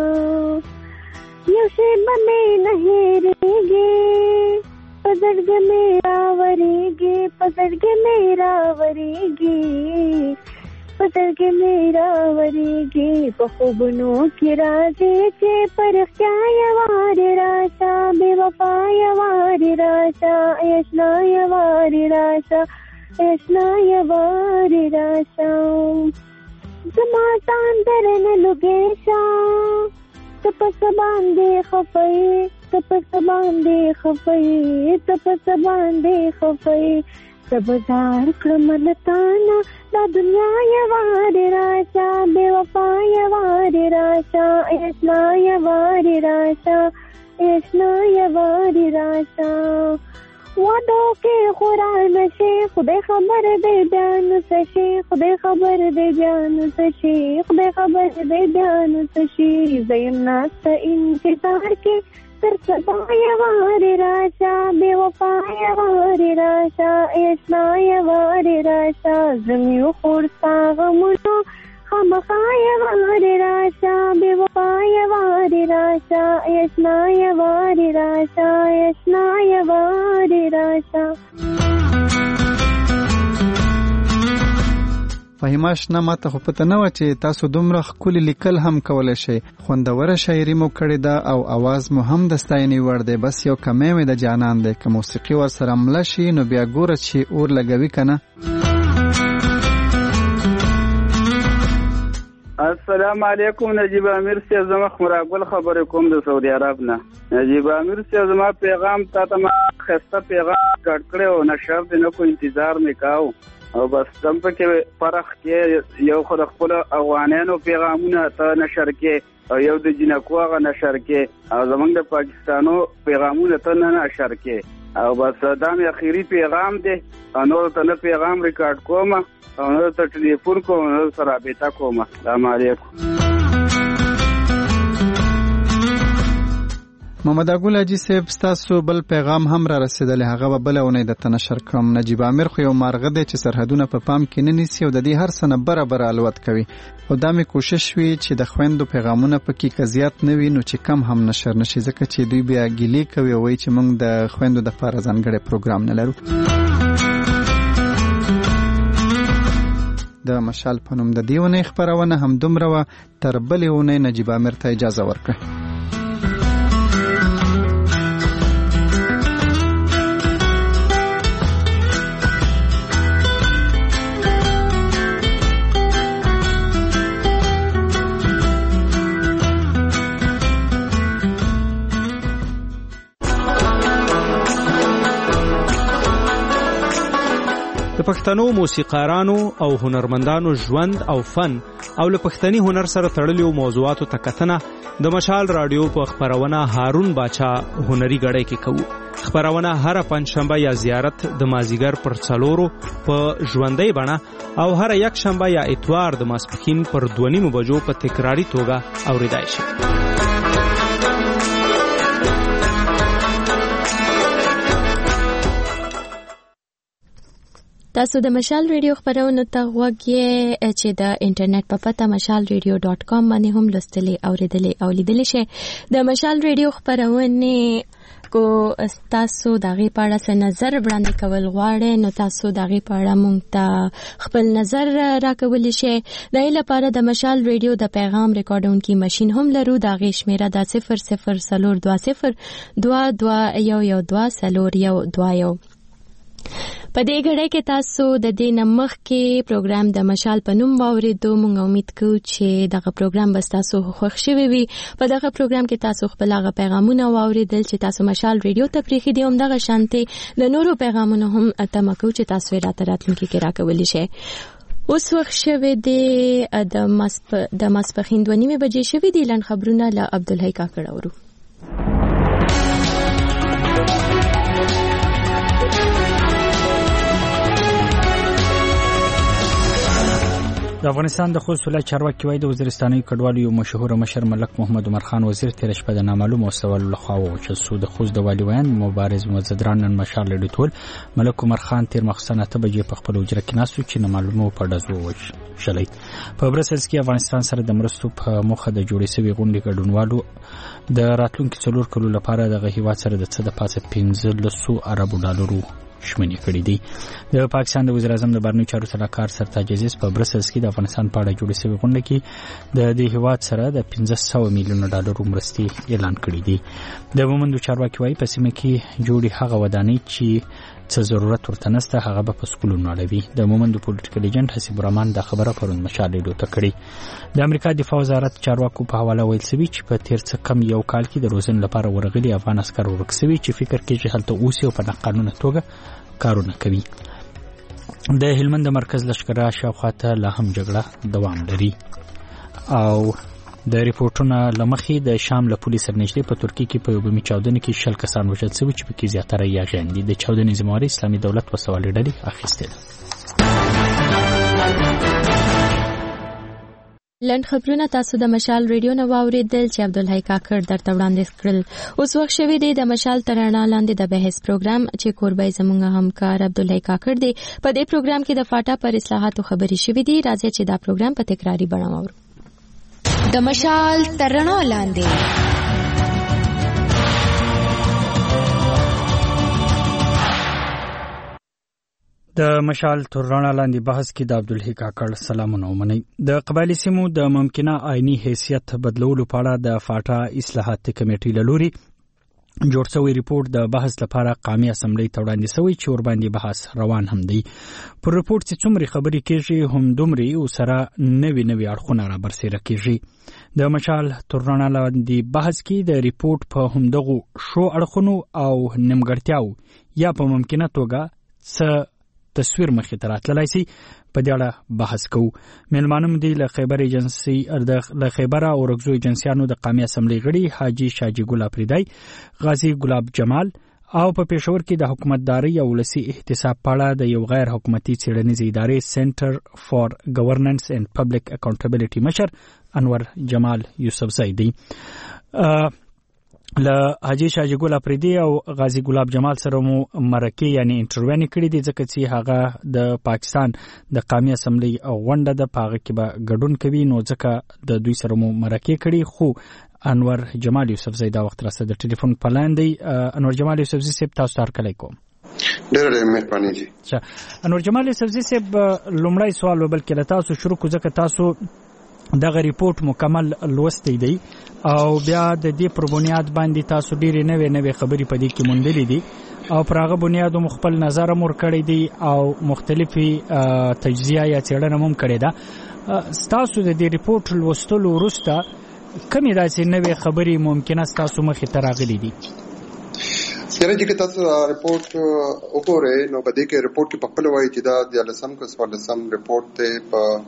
یو شی بنے نہیرے پزړګ میرا وریږي پزړګ میرا وریږي پزړګ میرا وریږي په خوبونو کې راځي چې پرختیا وار راځه بے وفا وار راځه ایشنا وار راځه ایشنا وار راځه زما ځان درنه لګېشا تپس باندې خفای تپس باندې خفای تپس باندې خفای سبزار کړملتانا دا دنیا وار راځه بے وفا وار راځه ایسنا وار راځه ایسنا وار راځه وادو کې قرآن شي خدای خبر دی بیان شي خدای خبر دی بیان شي خدای خبر دی بیان شي زینات انتظار کې تر سبا وار راځه بے وفا وار راځه ایسنا وار راځه زميو خورتا غمونو خمخای وار راځه بے وفا وار راځه ایسنا وار راځه ایسنا وار راځه. فهیمه شنه ماته خو پته نه و چې تاسو دومره ښکلي لیکل هم کولی شئ خوندوره شاعري مو کړې ده او اواز مو هم د ستاینې وړ دی بس یو کمی مې د جانان دی که موسیقي ورسره مله شي نو بیا ګوره چې اور لګوي که نه. السلام علیکم نجیب امیر صاحب زما خمراګل خبرې کوم د سعودي عرب نه نجیب امیر صاحب زما پیغام تاسو ما خسته پیغام کټ کړو نشر دې نه کو انتظار میکاو او بس تم په کې فرق کې یو خپل افغانانو پیغامونه ته نشر کې او یو د جنکو هغه نشر کې او زمونږ د پاکستانو پیغامونه ته نه نشر کې او بس دا مې اخیری پیغام دی نور ته نه پیغام ریکارډ کوم او نور ته ټلیفون کوم نور سره رابطه کوم. السلام علیکم. محمد اګول اجي صاحب ستاسو بل پیغام هم را رسیدلی هغه به بله اونۍ درته نشر کړم. نجیب امیر خو یو مارغه دی چې سرحدونه په پام کې نه نیسي او د دې هر څه نه برابر الوت کوي او دا مې کوشش وي چې د خویندو پیغامونه پکې که زیات نه وي نو چې کم هم نشر نشي ځکه چې دوی بیا ګیلې کوي او وایي چې موږ د خویندو دپاره ځانګړی پروګرام نه لرو. د مشال په نوم د دې اونۍ خپرونه همدومره وه تر بلې اونۍ نجیب امیر ته اجازه ورکړه. د پښتنو موسیقارانو او هنرمندانو ژوند او فن او له پښتني هنر سره تړلو موضوعاتو ته کتنه د مشال رادیو په خبرونه هارون باچا هنري غړی کې کوو. خبرونه هر پنځشنبه یا زیارت د مازیګر پر 4 په ژوندۍ بڼه او هر یک شنبه یا اتوار د ماسپښین پر 2:30 بجو په تکراری توګه اوریدای شي. تاسو د مشال ریډیو خبرونه ته غوږی چې د انټرنیټ په پته mashalradio.com باندې هم لوستلی اوریدلی او لیدلی شئ. د مشال ریډیو خبرونه کو تاسو دغه په اړه څه نظر وړاندې کول غواړئ نو تاسو دغه په اړه مونږ ته خپل نظر راکولی شئ. د دې لپاره د مشال ریډیو د پیغام ریکارډونکي ماشين هم لرو. دغه شمیره د 0020221112 په دې غړې کې تاسو د دې نمخ کې پروګرام د مشال په نوم واوریدو. موږ امید کوو چې دغه پروګرام به تاسو خوښ شوي وي. په دغه پروګرام کې تاسو خپل هغه پیغامونه واوریدل چې تاسو مشال ریډیو ته پریخي دي. هم دغه شانتي د نورو پیغامونه هم تمه کوو چې تاسو یې راته راتلونکي کې راکولی شئ. اوس وخت شوی دی د ماسپښین 2:30 بجې شوي دي. لنډ خبرونه له عبدالحی کاکړ اورو. د افغانستان د خوست ولایت چارواکي وایي د وزیرستاني کډوالو یو مشهور مشر ملک محمد عمر خان وزیر تیر شپه د نامعلوم مستول لخوا ووژل شو. د خوست د والي ویاند مبارز مزدران نن مشال لري ټول ملک عمر خان تیر مخصنه ته بجې په خپل وجره کې ناسو چې نامعلومو په ډزو وژلې. په برسلز کې افغانستان سره د مرستو په موخه د جوړې شوی غونډې ګډونوالو د راتلونکي 4 کلو لپاره د هیواد سره د څه د پاسه 15 اربو ډالرو شمنې کړې دي. د پاکستان د وزیر اعظم د بهرنیو چارو سلاکار سرتاج عزیز په برسلز کې د افغانستان په اړه جوړې شوې غونډه کې د دې هیواد سره د 1500 میلیون ډالرو مرستې اعلان کړې دي. د مومندو چارواکي وایي په سیمه کې جوړې هغه ودانۍ چې څه ضرورت ورته نشته هغه به په سکولونو اړوي. د مومندو پولیټیکل ایجنټ حسیب الرحمن دا خبره پرون مشال ریډیو ته کړې. د امریکا دفاع وزارت چارواکو په حواله ویل سوي چې په تیر څه کم یو کال کې د روزن لپاره ورغلي افغان عسکر ورک سوي چې فکر کوي چې هلته اوسي او په ناقانونه توګه کارونه کوي. د هلمند مرکز لشکره شاوخواته لا هم جګړه دوام لري او د ریپورتونو لمخې د شام له پولیس سره نږدې په ترکیه کې په یو بمي چاودنه کې 60 کسان وژل شوي چې پکې زیاتره یاغیان دي. د چاودنې ذمہواري اسلامي دولت وسوالې ډلې اخیستې ده. لنډ خبرونه تاسو د مشال ریډیو نه واوریدل چې عبدالحی کاکړ درته وړاندې کړل. اوس وخت شوی دی د مشال تر رڼا لاندې د بحث پروګرام چې کوربای زموږ همکار عبدالحی کاکړ دی. په دې پروګرام کې د فاټا پر اصلاحاتو خبرې شوې دي. راځي چې دا پروګرام په تکراری بڼه واورو. د مشال تر رڼا لاندې د مشال تر رڼا لاندې بحث کې د عبدالحی کاکړ سلامونه ومنئ. د قبایلی سیمو د ممکنه آئینی حیثیت بدلولو په اړه د فاټا اصلاحاتي کمیټې له لوري جوړ شوی ریپورت د بحث لپاره قومي اسمبلی ته وړاندې شوی چې ورباندې بحث روان هم دی. پر ریپورت چې څومره خبرې کېږي هم دومره او سره نوي اړخونه را برسېره کېږي. د مشال تر رڼا لاندې بحث کې د ریپورت په همدغو شو اړخونو او نیمګړتیاو یا په ممکنه توګه څه تصویر مخې ته راتللی سي په دې اړه بحث کوو. میلمانه مو دي له خیبر ایجنسي له خیبر او رګزو ایجنسیانو د قومي اسمبلی غړي حاجی شاجي ګل اپریدای، غازی ګلاب جمال او په پېښور کې د حکومتداري او ولسی احتساب په اړه د یو غیر حکومتي څېړنیزې ادارې سنټر فار ګورننس اینڈ پبلک اکاونټیبلټي مشر انور جمال یوسفزئی دی. له حاجی شاجي ګل اپریدي او غازی ګلاب جمال سره مو مرکه یعنی انټرویو کړی دي ځکه چې هغه د پاکستان د قومي اسمبلی غونډه د پاغه کې به ګډون کوي نو ځکه د دوی سره مو مرکه کړی. خو انور جمال یوسفزئی دا وخت راځي د ټلیفون پلاندې. انور جمال یوسفزئی صاحب تاسو ته علیکم. ډېر مهرباني دي. انور جمال یوسفزئی صاحب لومړی سوال وبل کې تاسو شروع کو ځکه تاسو دغه ریپورت مکمل لوستی دی او بیا د دې پر بنیاد باندې تاسو ډېرې نوې خبرې په دې کې موندلې دي او پر هغه بنیاد خپل نظر مور کړی دی او مختلفي تجزیه یا څېړنه هم کړې ده. تاسو د دې ریپورت لوستلو وروسته کومې داسې نوې خبرې ممکنه تاسو مخې ته راغلي دي؟ یاره چې تاسو ریپورت وګورئ نو په دې کې ریپورت کې په خپل وایي چې دا د لسم ریپورت ته په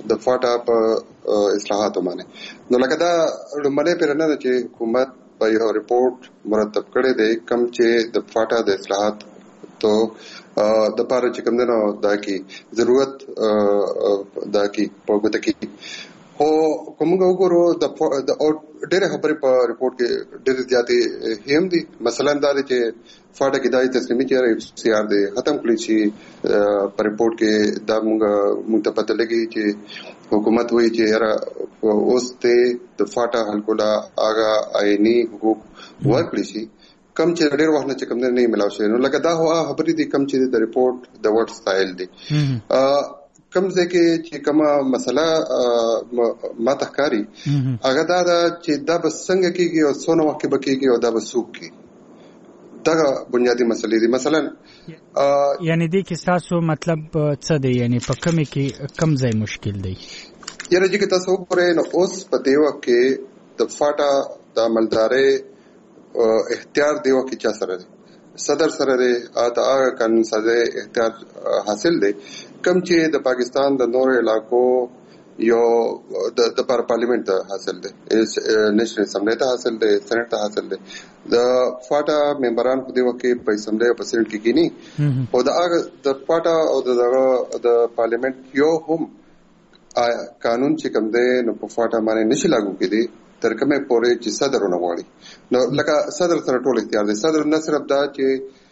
د فاټا په اصلاحاتو باندې. نو لکه دا لومړی پیرنه ده چې حکومت په یو ریپورت مرتب کړی دی کوم چې د فاټا د اصلاحات تو د پاره چې کوم نه دا کی ضرورت دا کی په ګوته کې او کومه وګورو د ډېر خبرې په ریپورت کې ډېر زیاتې هم دي. مثلا دا چې فاټا کې دای تسلیمي چې سی آر دی ختم کړی شي په ریپورت کې دا موږ ته پته لګي چې حکومت وایي چې یاره اوس ته د فاټا حلقولا آغا آئینی حقوق ورکړي شي کم چې ډېر وخت نه چې کوم نه ملاو شي. نو لکه دا هو خبرې دي کم چې د ریپورت د ورډ سټایل دی کم ځکه چې کومه مسله ما تخکاری هغه دا چې دا به څنګه کېږي او څونه وخت به کېږي او دا به څوک کوي دا بنیادی مسلې دي. مثلا یعنی دې کې تاسو مطلب څه دی یعنی په کومه کې کم ځای مشکل دی یاره چې تاسو وګورئ نو اوس په دې وخت کې د فاټا د عملداري اختیار دی وکي چا سره دی صدر سره دی دا قانون سازي اختیار حاصل دی کم چې د پاکستان د نور علاقو یو د پارلیمنت حاصل دی نېشنل اسمبلی ته حاصل دی سېنات ته حاصل دی د فاټا ممبران په دې وخت کې په اسمبلی او سېنات کې کینی او د فاټا او د پارلیمنت یو هم قانون چې کوم دی نو په فاټا باندې نشي لاګو کېدی تر کومه پورې چې صدر ونغواړي. نو لکه صدر سره ټول اختیار دی. صدر نه صرف دا چې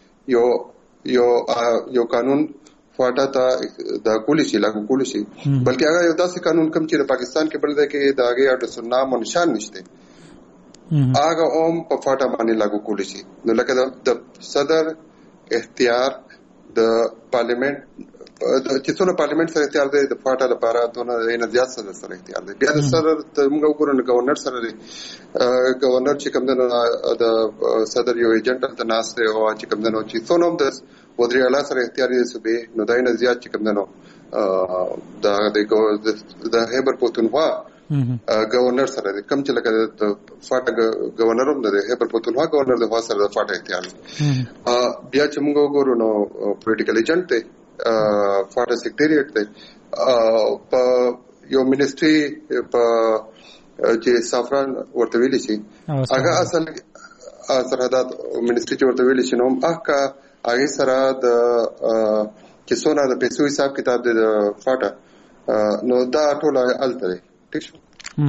یو قانون فاټا ته د کولی شي لاګو کولی شي بلکې هغه یو داسې قانون کوم چې د پاکستان کې بل دی کې د هغه د نام او نشان نشته هغه هم په فاټا باندې لاګو کولی شي. نو لکه د صدر اختیار د پارلیمنت چې څونه پارلیمنت سره اختیار دی د فاټا لپاره دونه نه زیات صدر سره اختیار دی. بیا د صدر موږ وګورو نو گورنر سره دی گورنر چې کوم د صدر یو ایجنټ ته ناشته او چې کوم نو چې څونه د وزیر اعلی سره اختیار دی صوبې نو دای نه زیات چې کوم نو د هیبر پختونخوا گورنر سره دی کم چې لکه د فاټا گورنر هم د هیبر پختونخوا گورنر د خاص سره د فاټا اختیار بیا چې موږ وګورو نو پولیټیکل ایجنټ دی فاټا سیکریټریټ دی په یو منیسټري په چې سافران ورته ویل شي هغه اصل سرحدات منیسټري چې ورته ویل شي نو هغه سره د چې څونه د پیسو حساب کتاب دی د فاټا نو دا ټول الته دی ٹھیک شو.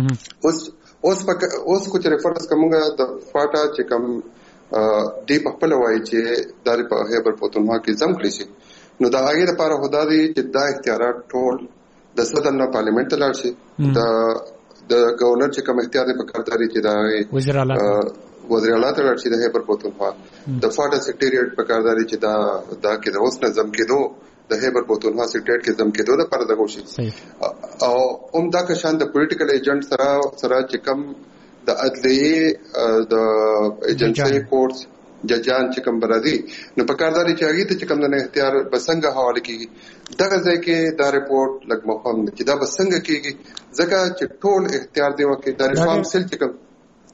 اوس کو چې ریفرنس کومه د فاټا چې کوم دی په خپل وایي چې د هیبر پختونخوا کې ځم کړی شي نو دا هغه لپاره خدا دی چې دا اختیارات ټول د صدر نه پارلیمنت ته لاړ شي د گورنر چې کوم اختیار دی په کارداري چې دا وزیر اعلی ته لاړ شي د هیبر پختونخوا د فاټا سیکریټریټ په کارداري چې دا کې د اوس نه ځم کېدو د هیبر پختونخوا سیکریټریټ کې ځم کېدو د پر دغه شي او دا که شان د پولیټیکل ایجنټ سره چې کوم د عدلیه د ایجنسي کورټ ججان چې کوم برادي نو په کارداري چې هغه ته چې کوم نه اختیار بسنګ حواله کیږي دغه ځای کې دا ریپورت لګ مفهوم چې دا بسنګ کیږي ځکه چې ټول اختیار دی وکړي د ریفارم سیل چې کوم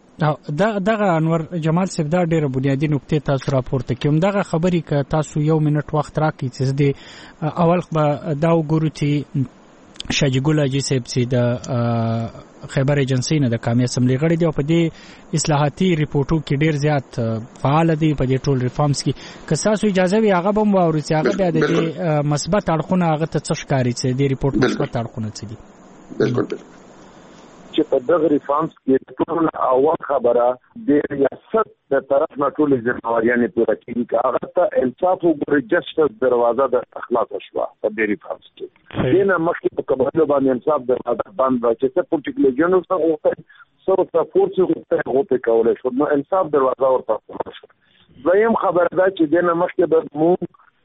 دغه انور جمال صاحب دا ډېر بنیادی نقطې تاسو راپورته کوم دغه خبرې ک تاسو یو منټ وخت راکړئ چې د اول دا وګورو چې شاجګل اجي صاحب چې د خیبر ایجنسی نه د قومي اسمبلی غړي دی او په دې اصلاحاتي ریپورتو کې ډیر زیات فعال دي په دې ټول ریفارمز کې که تاسو اجازه وي هغه به مو اورئ هغه بیا د مثبت اړخونه هغه ته څه ښکاري چې د ریپورت مثبت اړخونه څه دي. بالکل چې په دغه ریفارمز کې ټول اول خبره د ریاست د طرف نه ټول ځمواريانې پوره کیږي هغه ته انصاف او جسټس دروازه د اخلاص شو په دې ریفارمز کې دینه مخکې په قباله باندې انصاف دروازه بند راځي چې پولیټیکل جنرال څنګه وته سره فورس غوته کولای شو نو انصاف دروازه ورته شو. دویم خبره ده چې دینه مخکې د مو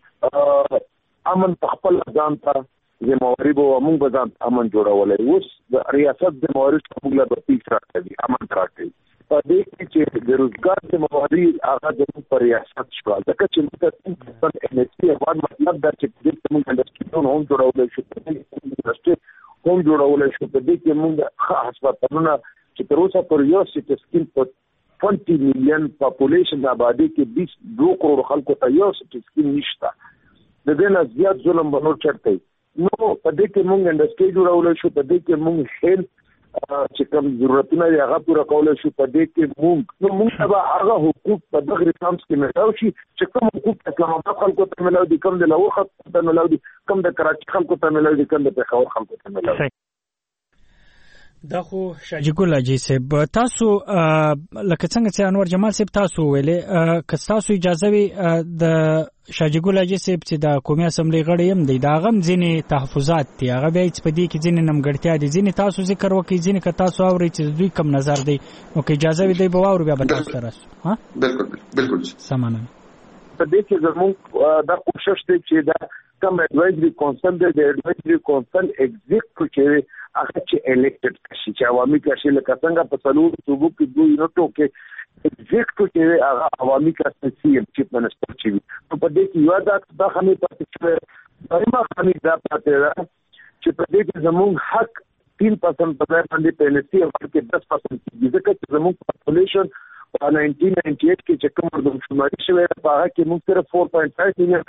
امن خپل ځان ته زمواري به موږ به ځان امن جوړولای اوس د ریاست زمواري موږ له پیښ راځي امن راځي په دې کې چې د روزګار زمواري هغه د ریاست شو ځکه چې موږ په ان اس پی باندې مطلب دا چې د موږ انډستریون هم جوړولای شو هم جوړولای شو په دې کې موږ هسپتالونه چې تر اوسه پر یو سټ سکیم په 20 میلیون پاپولیشن آبادی کې 2 کروڑ خلکو ته یو سټ سکیم نشته د دې نه زیات ظلم بنور چرته نو په دې کې موږ انډسټری جوړول شو، په دې کې موږ هیلث چې کوم ضرورتونه یې هغه پوره کولای شو، په دې کې موږ به هغه حقوق په دغه ریفارمز کې ملو شي چې کوم حقوق اسلام آباد خلکو ته ملو دي، کوم د لاهور خلکو ته ملو دي، کوم د کراچي خلکو ته ملو دي، کوم د پېښور خلکو ته ملو دي. دا خو شاجي ګل اجي صاحب تاسو لکه څنګه چې انور جمال صاحب تاسو ویلې که تاسو اجازه وي د شاجي ګل اجي صاحب چې د قومي اسمبلی غړی هم دی دا غم ځینې تحفظات دي هغه بیا چې په دې کې ځینې نمګړتیا دي ځینې تاسو ذکر وکړئ ځینې که تاسو اورئ چې دوی کم نظر دی نو که اجازه وي دی به واورو بیا به تاسو ته راسو. بالکل سمانه په دې کې زموږ دا کوشش دی چې دا کم ایڈوایزری کونسل دی د ایڈوایزری کونسل ایگزیکټیو چې هغه چې الیکټډ شي چې عوامي کشي لکه څنګه په څلور صوبو کې دوی یونټو کې ایگزیکټیو چې هغه عوامي کشي چیف منسٹر چې په دې کې یو دا خمي پاتې شوی دایمه خمي دا پاتې ده چې په دې کې زموږ حق 3% په ځای باندې پنسي او کې 10% ځکه چې زموږ پاپولیشن په 1998 کې چې کوم مردمشماري شوی په هغه کې موږ صرف 4.5 میلیون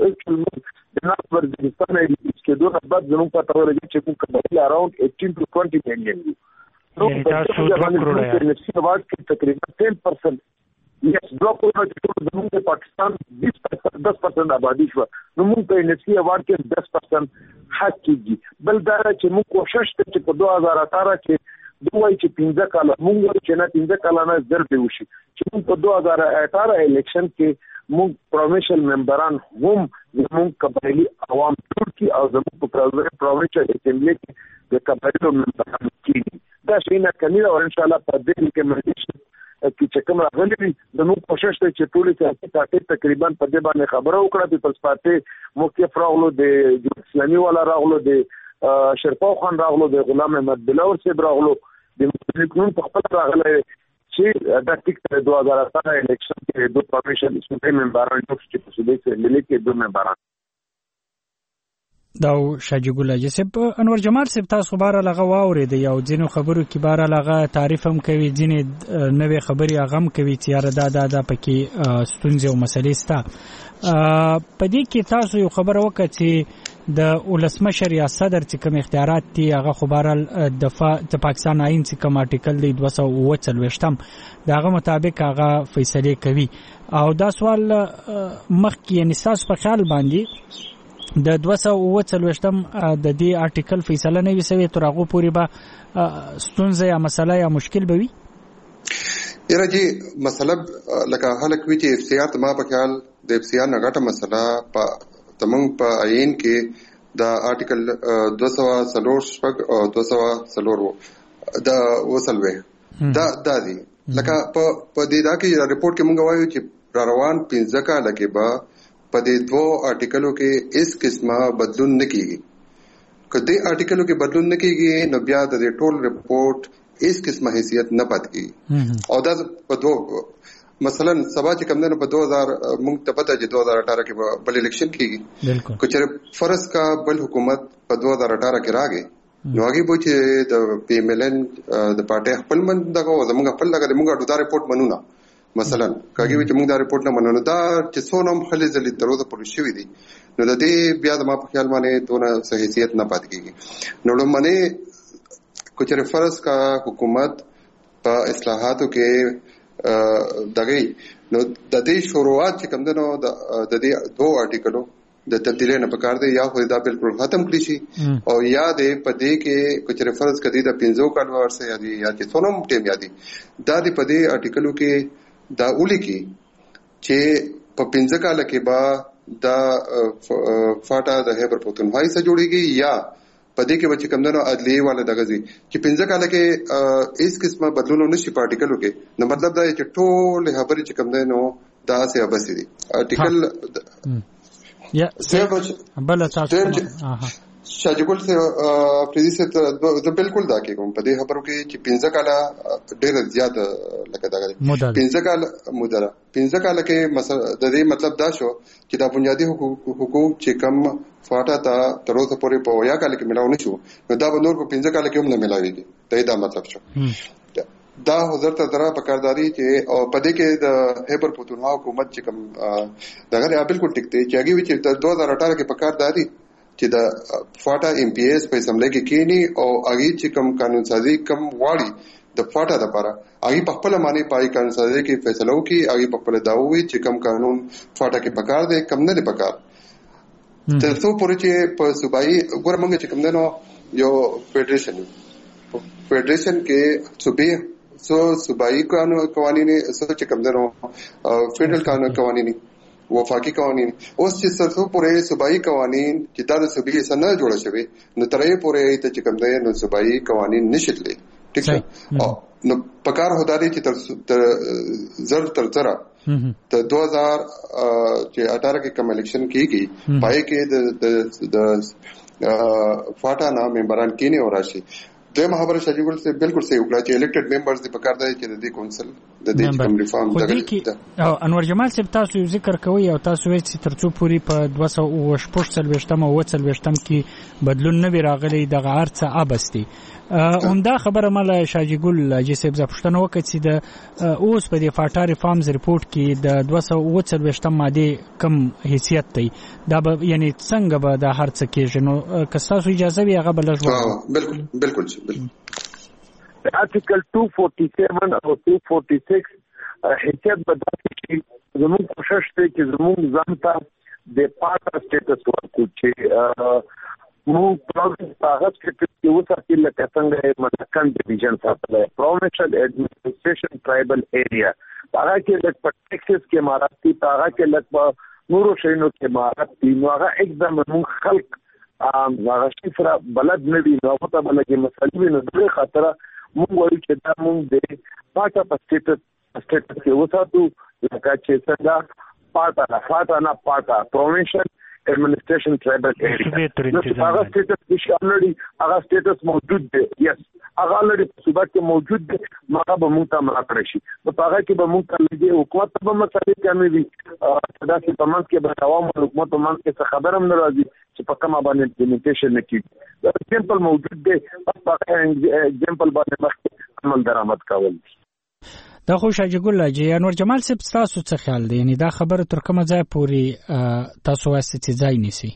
د ناس وزیرستان کې دوه بعد زموږ په تور کې چې کوم کډوال اراوند 18 to 20 میلیون دي. نو تاسو د باندې تقریبا 10% یس بلوک او زموږ د پاکستان 10% آبادی شو نو موږ په انسي اوارد کې 10% حق کیږي. بل دا چې موږ کوشش کوو چې په 2018 کې دوی چې 15 کال موږ چې نه 15 کال نه ضرب وشي چې موږ په 2018 الیکشن کې موږ پروینشل ممبران هم موږ قبایلی عوام ټول کې او زموږ په پروینشل اسمبلی کې د قبایلو ممبران کې دا شي نه کني او ان شاء الله په دې کې مرګ چې کوم راغلي زموږ کوشش ته چې ټول سیاسي پارټي تقریبا په دې باندې خبره وکړه پیپلز پارټي موقف راغلو د اسلامي والا راغلو د شرپاو خان راغلو د غلام احمد بلاور صاحب راغلو د مسلمانانو په خپل راغلي چې د ټیک 2018 الیکشن کې دوه پروینشل اسمبلی ممبران چې په صوبې کې ملي کې دوه ممبران دا شاجي ګل اجي صاحب انور جمال صاحب تاسو بار لغه واورید یو ځینو خبرو کې بار لغه تعریف هم کوي ځینې نوې خبري هغه هم کوي چې یاره دا پکې ستونزې او مسلې ستا په دې کې تاسو یو خبر وکړه چې د ولسمشر یا صدر چې کوم اختیارات دي هغه خبرال دفاع د پاکستان آئین چې کوم آرټیکل دی 243 داغه مطابق هغه فیصله کوي او دا سوال مخکې یعنی تاسو په خیال باندې د 243 د دې آرټیکل فیصله نه وسوي تر هغه پورې به ستونزه یا مسله یا مشکل به وي یره جی مسله لکه خلک وی چې افتیات ما په خیال د افتیات نه غټه مسله په تمنګ په عین کې د آرټیکل 240 او 240 دا وصلوي دا دي لکه په دې دا کې رپورت کې مونږ وایو چې روان 15 کال کې به په دې دوه آرټیکلو کې اس قسمه بدلون نکېږي کله آرټیکلو کې بدلون نکېږي نو بیا د ټول رپورت اس قسمه حیثیت نه پات کیږي او دا په دوه مثلا سبا چې کوم نه په 2000 موږ ته پته چې 2018 کې بل الیکشن کیږي کو چې فرض کا بل حکومت په 2018 کې راغی نو هغه به چې د پی ایم ایل ان د پارټي خپل من دغه زموږ خپل لګره موږ دا رپورت منو نه مثلا کاږي چې موږ دا رپورت نه منو دا چې څونم خلې ځلې دروازه پر شوې دي نو د دې بیا د ما په خیال باندې دونه صحیحیت نه پات کیږي نو لمنه کو چې فرض کا حکومت په اصلاحاتو کې دغه نو د دې شروعات چې کوم دنو د دې دوه آرټیکلو د تبدیلی نه پکار دی یا خو دا بالکل ختم کړی شي او یا د پدې کې کچ ریفرنس کړي د 15 کال ورسه یا چې څونم ټیم یادي دا د پدې آرټیکلو کې دا اولی کې چې په 15 کال کې با دا فاټا د هیبر پختونخوا سره جوړیږي یا پدې کې بچ کمندونو عدلیه والا دغه چې 15 کال کې اس قسمه بدلون نشي پارټیکلو کې نو مطلب دا چې ټول خبرې چې کمندونو دا سه ابسي دي آرټیکل یا بل تاسو شاجګل سے پریزي سے د بالکل دا کې کوم په دې خبرو کې چې 15 کال ډېر زیات لکه دا 15 کال مدره 15 کال کې د دې مطلب دا شو چې دا بنیادی حقوق چې کم فاټا تا تر اوسه پورې په یا کال کې ملاو نشو نو دا به نور په 15 کال کې هم نه ملاويږي دا مطلب شو دا حضرت درا پکارداري چې او پدې کې د هیبر پختونخوا حکومت چې کوم دغه بالکل ټیک دی چې هغه چې 2018 کې پکارداري چې د فاټا ایم پی ایس په اسمبلی کې کېنی او هغه چې کوم قانون سازي کوم واړي د فاټا لپاره هغه په خپل معنی پای قانون سازي کې فیصله وکړي، هغه په خپل داوي چې کوم قانون فاټا کې پکار دی کم نه دی پکار. تر څو پورې چې په صوبایي ګور منګه چې کوم دی نو یو فیډریشن کې صوبایي قوانین چې کوم دی نو فیډرل قوانین وفاقي قوانین اوس چې څو پورې صوبایي قوانین چې دا د صوبایي سره نه جوړ شوي نو ترې پورې ته چې کوم دی نو صوبایي قوانین نشتلې. ٹھیک ہے نو پکار هداري چې تر زره ته 2018 کې کوم الیکشن کیږي پای کې د فاټا نه ممبران کینی او راشي د مهابر شاجګل سے بالکل صحیح وکړه چې الیکټډ ممبرز د پکار دی چې د دې کونسل د دې کوم ریفارم او انور جمال صاحب تاسو ذکر کوي او تاسو وایي چې ترڅو پوری په 214 او 40 کې بدلون نه راغلی د غارڅه ابستی همدا خبره مله شاجګل جسب زپښتنه وکړي چې د اوس په دې فاټا ریفارمز ریپورت کې د 240 ماده کم حیثیت دی دا یعنی څنګه به د هر څه کېږي نو که تاسو اجازه وي هغه بلژ بالکل آرټیکل 247 او 246 حیثیت بدلې شي. زموږ کوشش دی چې زموږ ځان ته د پاټا سټیټس ورکړو چې موږ پروینس هغه چې وساتي لکه څنګه ملکن ډیویژن ساتل پروینشل ایڈمنسټریشن ټرایبل ایریا هغه کې د ټیکسس کې ماراتي هغه کې لکه نورو شینو کې ماراتي نو هغه एकदम موږ خلق هغه شفره بلد نه دي نو په تبه کې مسلې نه د خاطر موږ وایو چې دا موږ د پاټا سټیټس کې وساتو لکه چې څنګه فاټا نه پاټا پروینشل ایڈمنسٹریشن ٹرائبل ایریا هغه سټیټس چې الریډي هغه سټیټس موجود دی یس هغه الریډي په صوبه کې موجود دی هغه به موږ ته مراکړی شي په هغه کې به موږ ته لږه حکومت به مسلې کمې وي دا چې په منځ کې به عوام حکومت په منځ کې څه خبره هم نه راځي چې په کومه باندې امپلیمنټیشن نه کیږي دا سمپل موجود دی په اگزامپل باندې مخکې عمل درآمد کول. دا خو شاجګل جی انور جمال صاحب تاسو څه خیال دی یعنی دا خبره تر کومه ځای پورې تاسو واسطه چې ځای نیسی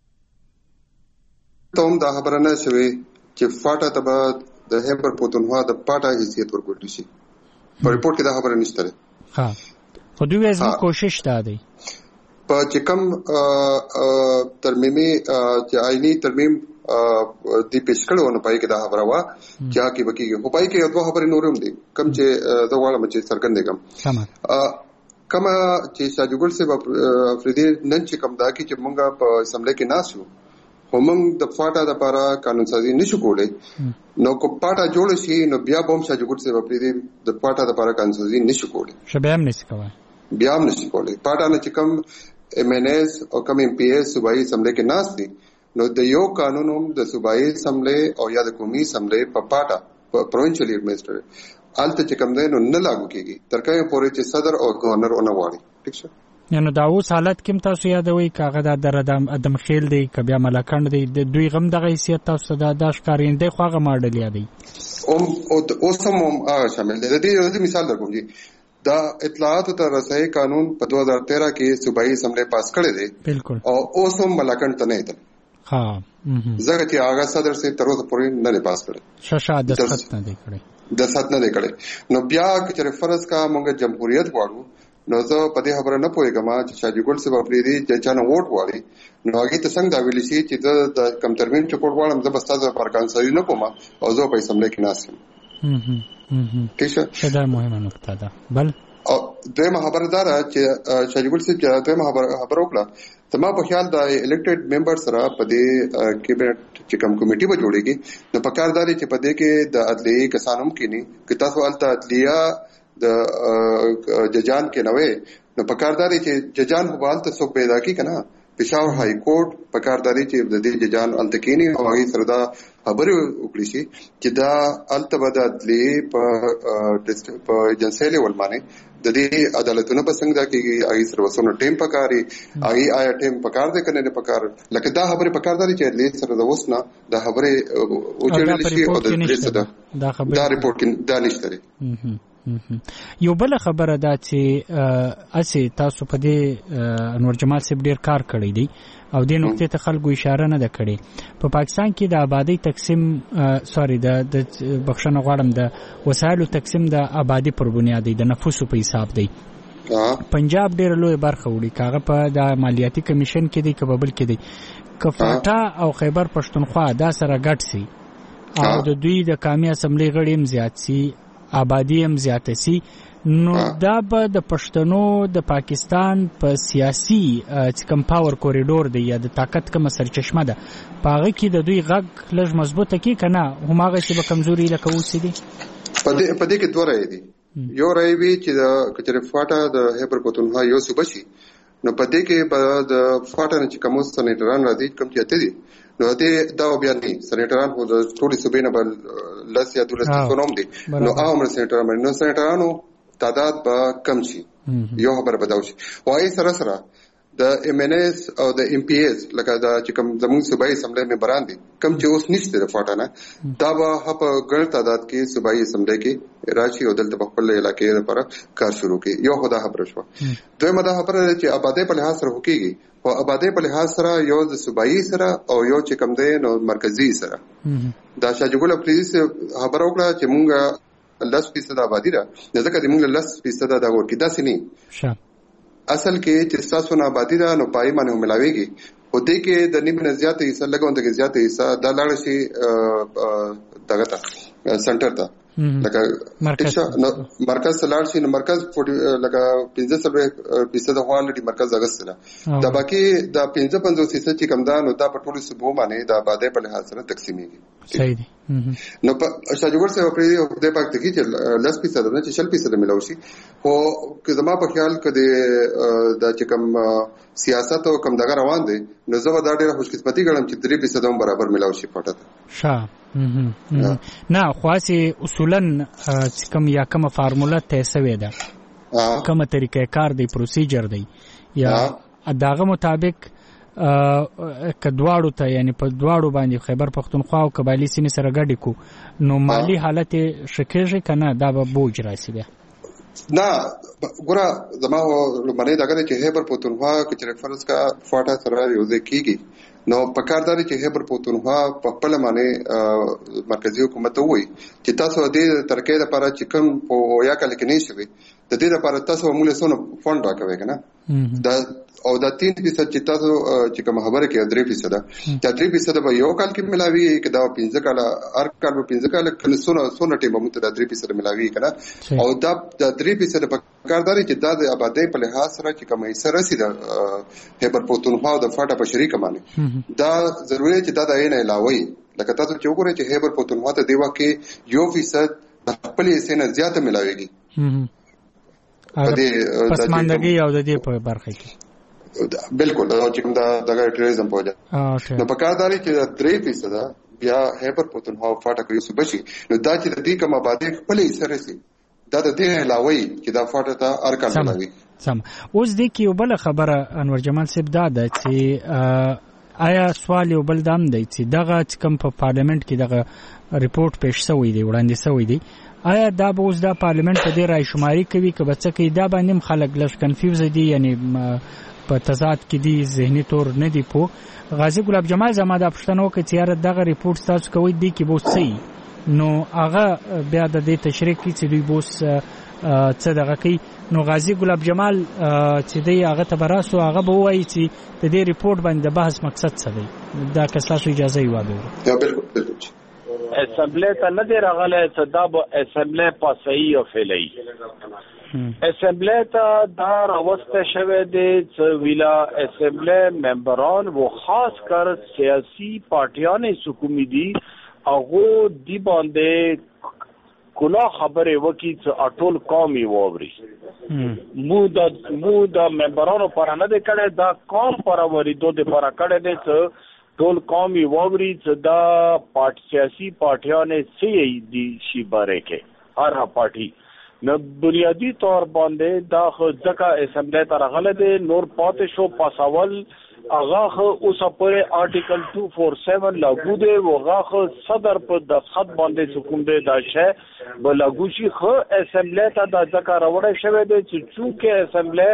ته هم دا خبره نه شوي چې فاټا ته د هیبر پښتونخوا د پاټا حیثیت ورکول شي په ریپورت کې دا خبره نشته. ها خو دوی زموږ کوشش دا دی په چې کوم ترمیمي چې آئینی ترمیم دی پیش کړو نو پای کې دا خبره وا چې کې وکیږي خو پای کې یو خبرې نورم دي کم چې زه واړم چې سرګندې کم کما چې شاجګل سے افریدي نن چې کم دا کې چې مونږه په اسمبلی کې ناسو همون د فاټا د لپاره قانون سازي نشو کولای نو کو پاټا جوړ شي نو بیا بوم شاجګل سے افریدي د فاټا د لپاره قانون سازي نشو کولای شبيام نشي کولای بیا هم نشي کولای پاټا نه چې کم ایم ان ایس او کم ایم پی ایس صوبایي اسمبلی کې ناس دي نو د یو قانون هم د صوبایي اسمبلی او یا د قومي اسمبلی په پاټا پروینشل ایڈمنسټریټر الته چې کوم دی نو نه لاګو کیږي تر کومه پورې چې صدر او گورنر ونه واړي. ٹھیک شه یعنی دا اوس حالت کوم تاسو یادوي کاغه د ادم خیل دی کبیا ملکان دی د دوی غم د حیثیت تاسو د ښکارینده خوغه ماډل یادي اوس هم شامل دی. د دې مثال درکوم جی دا اطلاعات ته رسایي قانون په 2013 کې صوبایي اسمبلی پاس کړی دی بالکل او اوس هم ملکان ته نه دی ها زګ چې هغه صدر سے تر اوسه پورې نه پاس کړی شاشه د خط نه دی کړی نو بیا چې فرض کا موږ جمهوریت غواړو نو زه په دې خبره نه پوهیږم چې شاجګل سے خپل دي چې چانه ووټ واړي نو هغه ته څنګه دا ویل شي چې د کم ترمیم چوکور واړم زه بس تاسو پر کانسل نه کوم او زه په اسمبلی کې ناسم. ٹھیک دا مهمه نقطه ده. بل او دغه خبردار چې شاجګل سے دغه خبر وکړه تمام په خیال د الیکټډ ممبر سره په دې کیبنټ چې کوم کمیټي به جوړیږي نو په کارداري چې په دې کې د عدلي کسانوم کې نه که تاسو الته عدلیه د ججان کې نه وي نو په کارداري چې ججان په حالت څوک پیدا کی کنه پېښور های کورټ په کارداري چې د دې ججان الته کې نه او هغه سره دا خبره وکړي شي چې دا الته به د عدلي په ایجنسي لیول باندې د دې عدالتونو په څنګه کېږي هغه سره وسونه ټیم پکاري هغه آیا ټیم پکار دې کنه نه پکار لکه دا خبره پکار دي چې دې سره د وسنه د خبره او چې شي او د دې سره دا ریپورت کې دا نشته یو بل خبره ده چې اسې تاسو په دې انور جمال صاحب ډیر کار کړی دی او دې نقطې ته خلکو اشاره نه ده کړې. په پاکستان کې د آبادی تقسیم د بخښنه غواړم د وسایلو تقسیم د آبادی پر بنیاد دی، د نفوسو په حساب دی. پنجاب ډیر لوی برخه وړي، کاغه په د مالیاتي کمیشن کې دی که بل کې دی. کفاټا او خیبر پښتونخوا دا سره ګډ سي او د دوی د قومي اسمبلی غړي هم زیات سي، آبادی هم زیات سي، نو دا به د پښتنو د پاکستان په سیاسي کم پاور کوریډور دی یا د طاقت کومه سرچشمه ده په هغه کې د دوی غږ لږ مضبوطه کی کنه هماغه چې به کمزوري لکه اوسې دي. په دې کې دوه رایې دي. یو رایې وی چې د کچرفاټا د خیبر پختونخوا یو صوبه شي، نو په دې کې به د فاټا نه چې کوم سنټران راځي کوم چې اته دي، نو دې دا بیا نه سنټران هو د ټولي صوبې نه بل لس یا دولس سونوم دي، نو عامه سنټران نو سنټرانو تعداد به کم شي. یو خبر بداو شي وای سره د ام ان اس او د ام پی اس لکه دا چې کوم زموږ صوبایي اسمبلی ممبران دي کم چې اوس نشته د فاټا نه، دا به په ګڼ تعداد کې صوبایي اسمبلی کې راشي او دلته خپل علاقې لپاره کار شروع کړي. یو خدا خبره شو. دویمه دا خبره چې آبادی په لحاظ سره وکړي، او آبادی په لحاظ سره یو د صوبایي سره او یو چې کوم دی نو مرکزی سره. دا شاجګل پلیز خبره وکړه چې مونږه 10% آبادی را ځکه د مونږ 10% دا ورکی دا سني اصل کې چې تاسو نه آبادی را نو پای باندې ملاويږي او دې کې د نیمه زیاتې حصہ لګون د زیاتې حصہ د لاړ شي دغه ته سنټر ته لکه مرکز لاړ شي نو مرکز لکه 15% حواله دي مرکز اگستله دا باقي د 55% چې کم ده نو دا په ټولو صوبو باندې د آبادی په لحاظ سره تقسیمېږي. صحیح دي. نو په شاجور سره په دې پاک ته کې 10% نه چې 40% ملاوي شي، خو که زما په خیال کې د چې کم سیاست او کم دغه روان دي نو زه دا ډیره خوش قسمتي ګڼم چې 3% هم برابر ملاوي شي پټه. نه خاصه اصولا کم یا کم فارموله ته سوي ده، کومه طریقې کار دی پروسیجر دی یا داغه مطابق کدواړو ته یعنی په دواړو باندې خیبر پختونخوا او قبایلی سینې سره ګډ کو نو مالی حالت شکیږي کنه دا به بوج راسي ده. نه ګوره زما لمنه دغه چې خیبر پختونخوا چې فرض کا فاټا سره یو ځکیږي نو پکارداري چې خیبر پختونخوا په خپل معنی مرکزی حکومت وایي چې تاسو دې ترکیه لپاره چې کوم په یا کال کې نه شوي د دې لپاره تاسو موږ سونه فند راکوي کنه دا او دا 3% چې تاسو چې کوم خبره کې 3% دا 3% به یو کال کې ملاوي کې دا 15 کال هر کال په 15 کال کې سونه ټیم مو ته دا 3% ملاوي کنه او دا 3% په کارداري چې دا د آبادی په لحاظ سره چې کومه سره سي د خیبر پختونخوا او د فاټا په شریک باندې دا ضروري چې دا د عین علاوه لکه تاسو چې وګورئ چې خیبر پختونخوا ته دی واکه 1% د خپل حصے نه زیاته ملاويږي پسماندګي او د دې په برخه کې بالکل دا چې کوم دا دغه ټریزم پوجا نو په کارداري چې 3% بیا خیبر پختونخوا او فاټا کې صوبه شي نو دا چې د دې کوم آبادی خپل حصے رسي دا د دې علاوه چې دا فاټا ته ارکان ملاوي. سم اوس دې کې یو بل خبره انور جمال صاحب دا ده چې آیا سوال یو بل دام دی چې دغه کوم په پارلیمنت کې دغه ریپورت پېښ شوی دی وړاندې شوی دی آیا دا به اوس دا پارلیمنت په دې رای شماري کوي که بچ کې دا باندې خلک لږ کنفیوز دي یعنی په تضاد کې دي ذهني تور نه دی په غازی ګلاب جمال زما د پښتنو کې چې دغه ریپورت تاسو کوي دی کې بوس صحیح نو هغه بیا د دې تشریح کې چې دوی بوس څه دغه کوي نو غازی ګلاب جمال چې دی هغه ته براسو هغه به وایي چې د دې ریپورت باندې بحث مقصد څه دی دا که تاسو اجازه یې واغوي. بالکل اسمبلی ته نه دی راغلی چې دا به اسمبلی پاسایي او فعلی اسمبلی ته دا راوسته شوی دی چې ویلا اسمبلی ممبران و خاص کر سیاسی پارټیان حکومتي دي هغه دی باندې کله خبره وکي چې اټول قومي ووري مو دا ممبرانو پر نه دی کړه دا قوم پر وری دوه پر کړه دی چې ټول قومي ووري چې دا سیاسي پارټیان سي دي شي باره کې هر پارټي نو بنیادی طور باندې دا ځکه اسمبلی ته راغله دي نور پاتې شو پاسول هغه اوس پورې آرټیکل 247 لاګو دی وغه صدر په د خط باندې حکم دی دا شی بل لاګو شي خو اسمبلی ته د ذکر راوړی شوی دی چې چونکه اسمبلی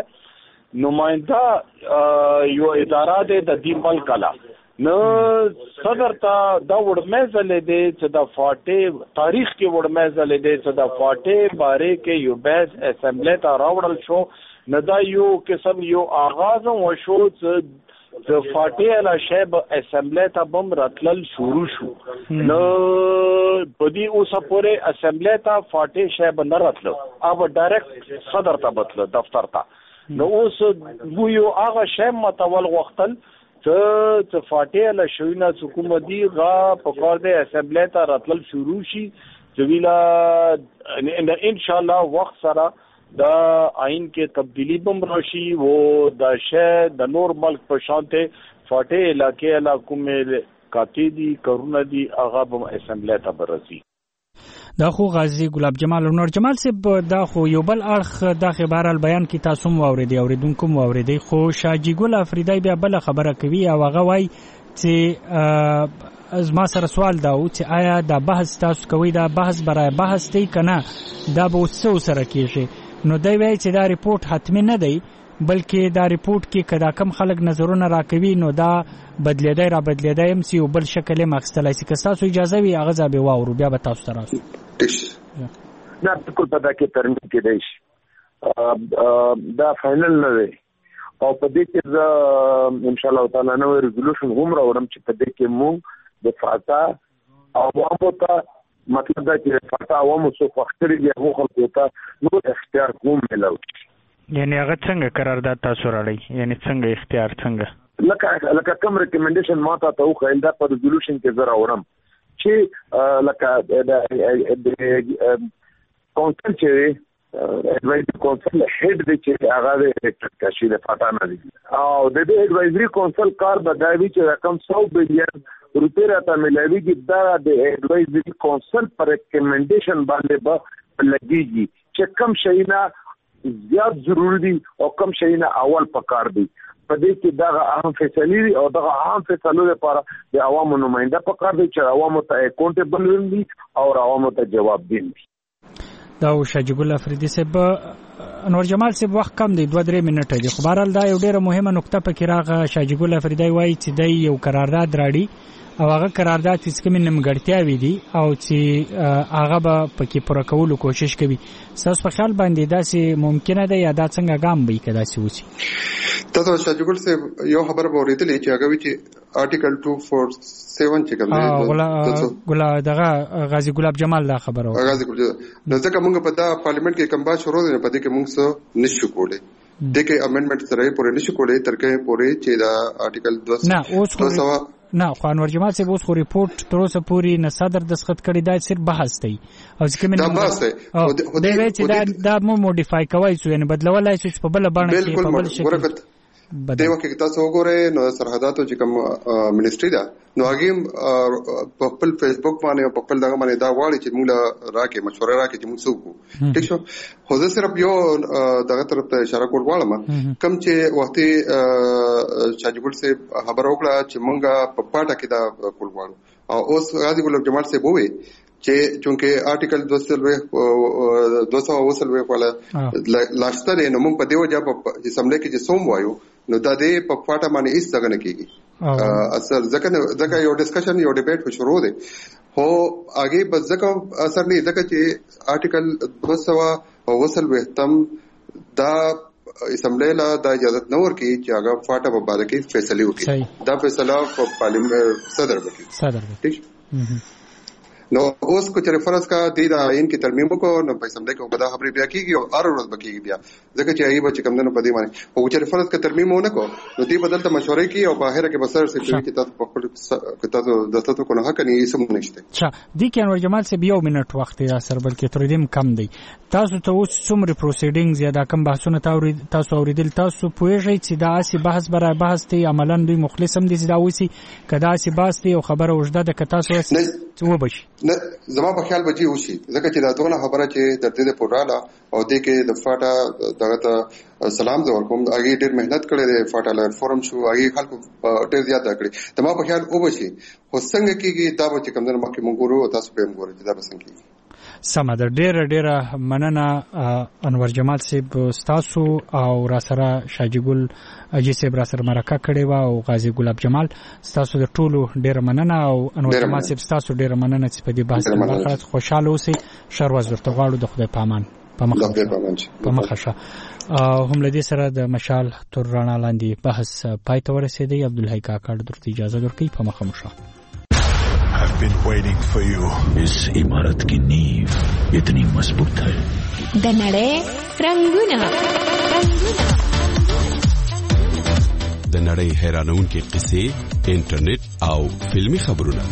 نماینده یو اداره دی د دې ملک لا نو صدر ته دا وړمېزلې دی چې د فاټې تاریخ کې وړمېزلې دی چې د فاټې باره کې یو بیس اسمبلی ته راوړل شو نه دا یو قسم یو آغاز وشو چې د فاټې لا شیب اسمبلی ته بم راتلل شروع شو نو بدی اوس پورې اسمبلی ته فاټې شیب نه راتلو او ډایرکټ صدر ته بتل دفتر ته نو اوس وو یو هغه شیب متول وختل چې فاټې لا شوینه حکومت دی غا په کار د اسمبلی ته راتلل شروع شي چې ویلا ان شاء الله وخت سره دا آئین کې تبدیلی بم راشي و دا شه د نور ملک په شانته فاټې علاقې علاقو مې کاتی دي کورونه دي هغه بم اسمبلی ته برسي دا خو غازی ګلاب جمال نور جمال صاحب دا خو یو بل اړخ د خبر البیان کې تاسو مو اوریدونکو مو اوریدي خو شاجی ګل افریدی بیا بل خبره کوي او هغه وای چې از ما سره سوال دا و چې آیا دا بحث تاسو کوي دا بحث برای بحث دی کنه دا به وسو سره کیږي نو دی وایي چې دا ریپورت حتمی نه دی بلکې دا ریپورت کې کدا کم خلک نظرونه راکوي نو دا بدلیدای هم سی او بل شکل یې مخستلای سي که تاسو اجازه وي هغه ځابه واورو بیا به تاسو ته راسو نه بالکل پتا کې ترمیم کې دی دا فائنل نه دی او په دې کې زه ان شاء الله تعالی نو ریزولوشن هم راوړم چې په دې کې مو د فاتا عوامو ته مطلب دا چې فاتا عوامو څو فخري دي هغه خلکو ته نو اختیار کوم ملو یعنی هغه څنګه قرارداد تاسو راړی یعنی څنګه اختیار څنګه لکه کوم ریکمنډیشن ما ته خو خیال دا په ریزولوشن کې زه راوړم چې لکه د کونسل چې ایڈوائزری کونسل هډ دی چې هغه د الکټریک کاشي د فاتا نه دي او د ایڈوائزری کونسل کار بدایي چې رقم 100 بلین روپے راته ملاویږي دا د ایڈوائزری کونسل پر ریکمنډیشن باندې به لګیږي چې کم شینا زیات ضروری دي او کم شینا اول پکار دي په دې کې دا اهم فیصله دي او دا اهم فیصله لپاره د عوامو نماینده پکار دي چې عوامو ته اکاونټیبل وي او عوامو ته جواب دي دا شاجی ګل افریدی صاحب انور جمال صاحب وخت کم دی 2-3 منټه دی خو بهرحال دا یو ډیره مهمه نقطه پکې راغله شاجی ګل افریدی وایي چې دی یو قرارداد راړي او هغه قرارداد چې کوم نیمګړتیاوي دي او چې هغه به پکې پوره کولو کوشش کوي تاسو په خیال باندې دا سي ممکنه ده یا دا څنګه ګام به کدا سي وسی تاسو شاجی ګل صاحب یو خبر به ورېدلې چې هغه وی چې آرټیکل 247 چې کوم دی ګل دغه غازی ګلاب جمال دا خبره غازی ګل نو ځکه موږ په دا پارلیمنت کې کمبا شروع دي په دې کې موږ څه نشو کولای دغه امندمنت سره پورې نشو کولای ترکه پورې چې دا آرټیکل 200 نه خو انور جمال صاحب اوس خو ریپورت تر اوسه پورې نه صدر دسخط کړی دا صرف بحث دی او چې کوم نه بحث دی دا چې دا مو موډیفای کوي څو یعنی بدلولای شي په بل باندې کې په بل شکل دیو کې تاسو وګورئ نو سرحداتو چې کوم منیسټری دا نو هغه په خپل فیسبوک باندې او په خپل دغه باندې دا واړي چې موږ راکې مشوره راکې چې موږ څوک ټیک شو خو زه صرف یو دغه طرف ته اشاره کول غواړم کوم چې وختي شاجګل صاحب خبر وکړه چې موږ په پاټه کې دا کول غواړو او اوس غازی ګل جمال صاحب وې چې چونکه آرټیکل 200 والا لاشتره نو موږ په دیو جا په سملې کې چې سوم وایو نو دا دې په پاټه باندې هیڅ څنګه نه کیږي اصل ځکه یو ډسکشن یو ډیبیټ شروع دی هو اگے بس ځکه اثر نه ځکه چې آرټیکل 200 وصل وختم دا اسمبلی لا دا اجازه نه ورکي چې هغه فاټه په باره کې فیصله وکړي دا فیصله په پارلیمنت صدر وکړي نو اوس کو چې فرض کا دی دا عین کې ترمیم کو نو په اسمبلی کې ودا خبرې بیا کیږي او هر ورځ بکیږي بیا ځکه چې ایبه چې کم نه پدې باندې او چې فرض کا ترمیم ونه کو نو دی بدل ته مشورې کی او بهر کې بسر سي چې تاسو په خپل کتابو دستو کو نه حق نه یې سم نشته اچھا دی کې انور جمال سے یو منټ وخت یا سر بلکې تر دې کم دی تاسو ته اوس څومره پروسیډینګز یا دا کم بحثونه تاسو اوریدل تاسو پوهیږئ چې دا اسی بحث برای بحث دی عملاً دوی مخلص هم دي چې دا وسی کدا اسی بحث دی او خبره وجده د کتا سو و بشي زما په خیال بچي وشي ځکه چې دا دونه خبره چې د دې پوراله او د کې د فاټا دغه سلام زور کوم هغه ډېر مهنت کړی دی فاټا لر فورم شو هغه خلکو ډېر زیات کړی ته ما په خیال او بشي خو څنګه کېږي دا به چې کوم نه مخکې مونږ ګورو تاسو به هم ګورئ دا به څنګه کېږي. سمه ده. ډېره مننه انور جمال صاحب ستاسو او را سره شاجي ګل اجي صاحب را سره مرکه کړې و او غازي ګلاب جمال ستاسو د ټولو ډېره مننه او انور جمال صاحب ستاسو ډېره مننه چې په دې بحث کې برخه خوشاله اوسئ. ښه ورځ درته غواړو. د خدای پامان په مخه شه. هم لدې سره د مشال تر رڼا لاندې بحث پای ته ورسېدی. عبدالحی کاکړ درته اجازه درکوي. په مخه مو شه. I've been waiting for you. इस इमारत की नींव इतनी मजबूत है. د نړۍ رنگونه د نړۍ حیرانونکې قصې، انټرنیټ او فلمي خبرونه.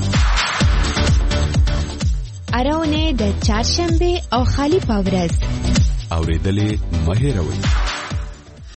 اراونه د چهارشنبه او خالی پاورز اوریدلې مه هېروئ.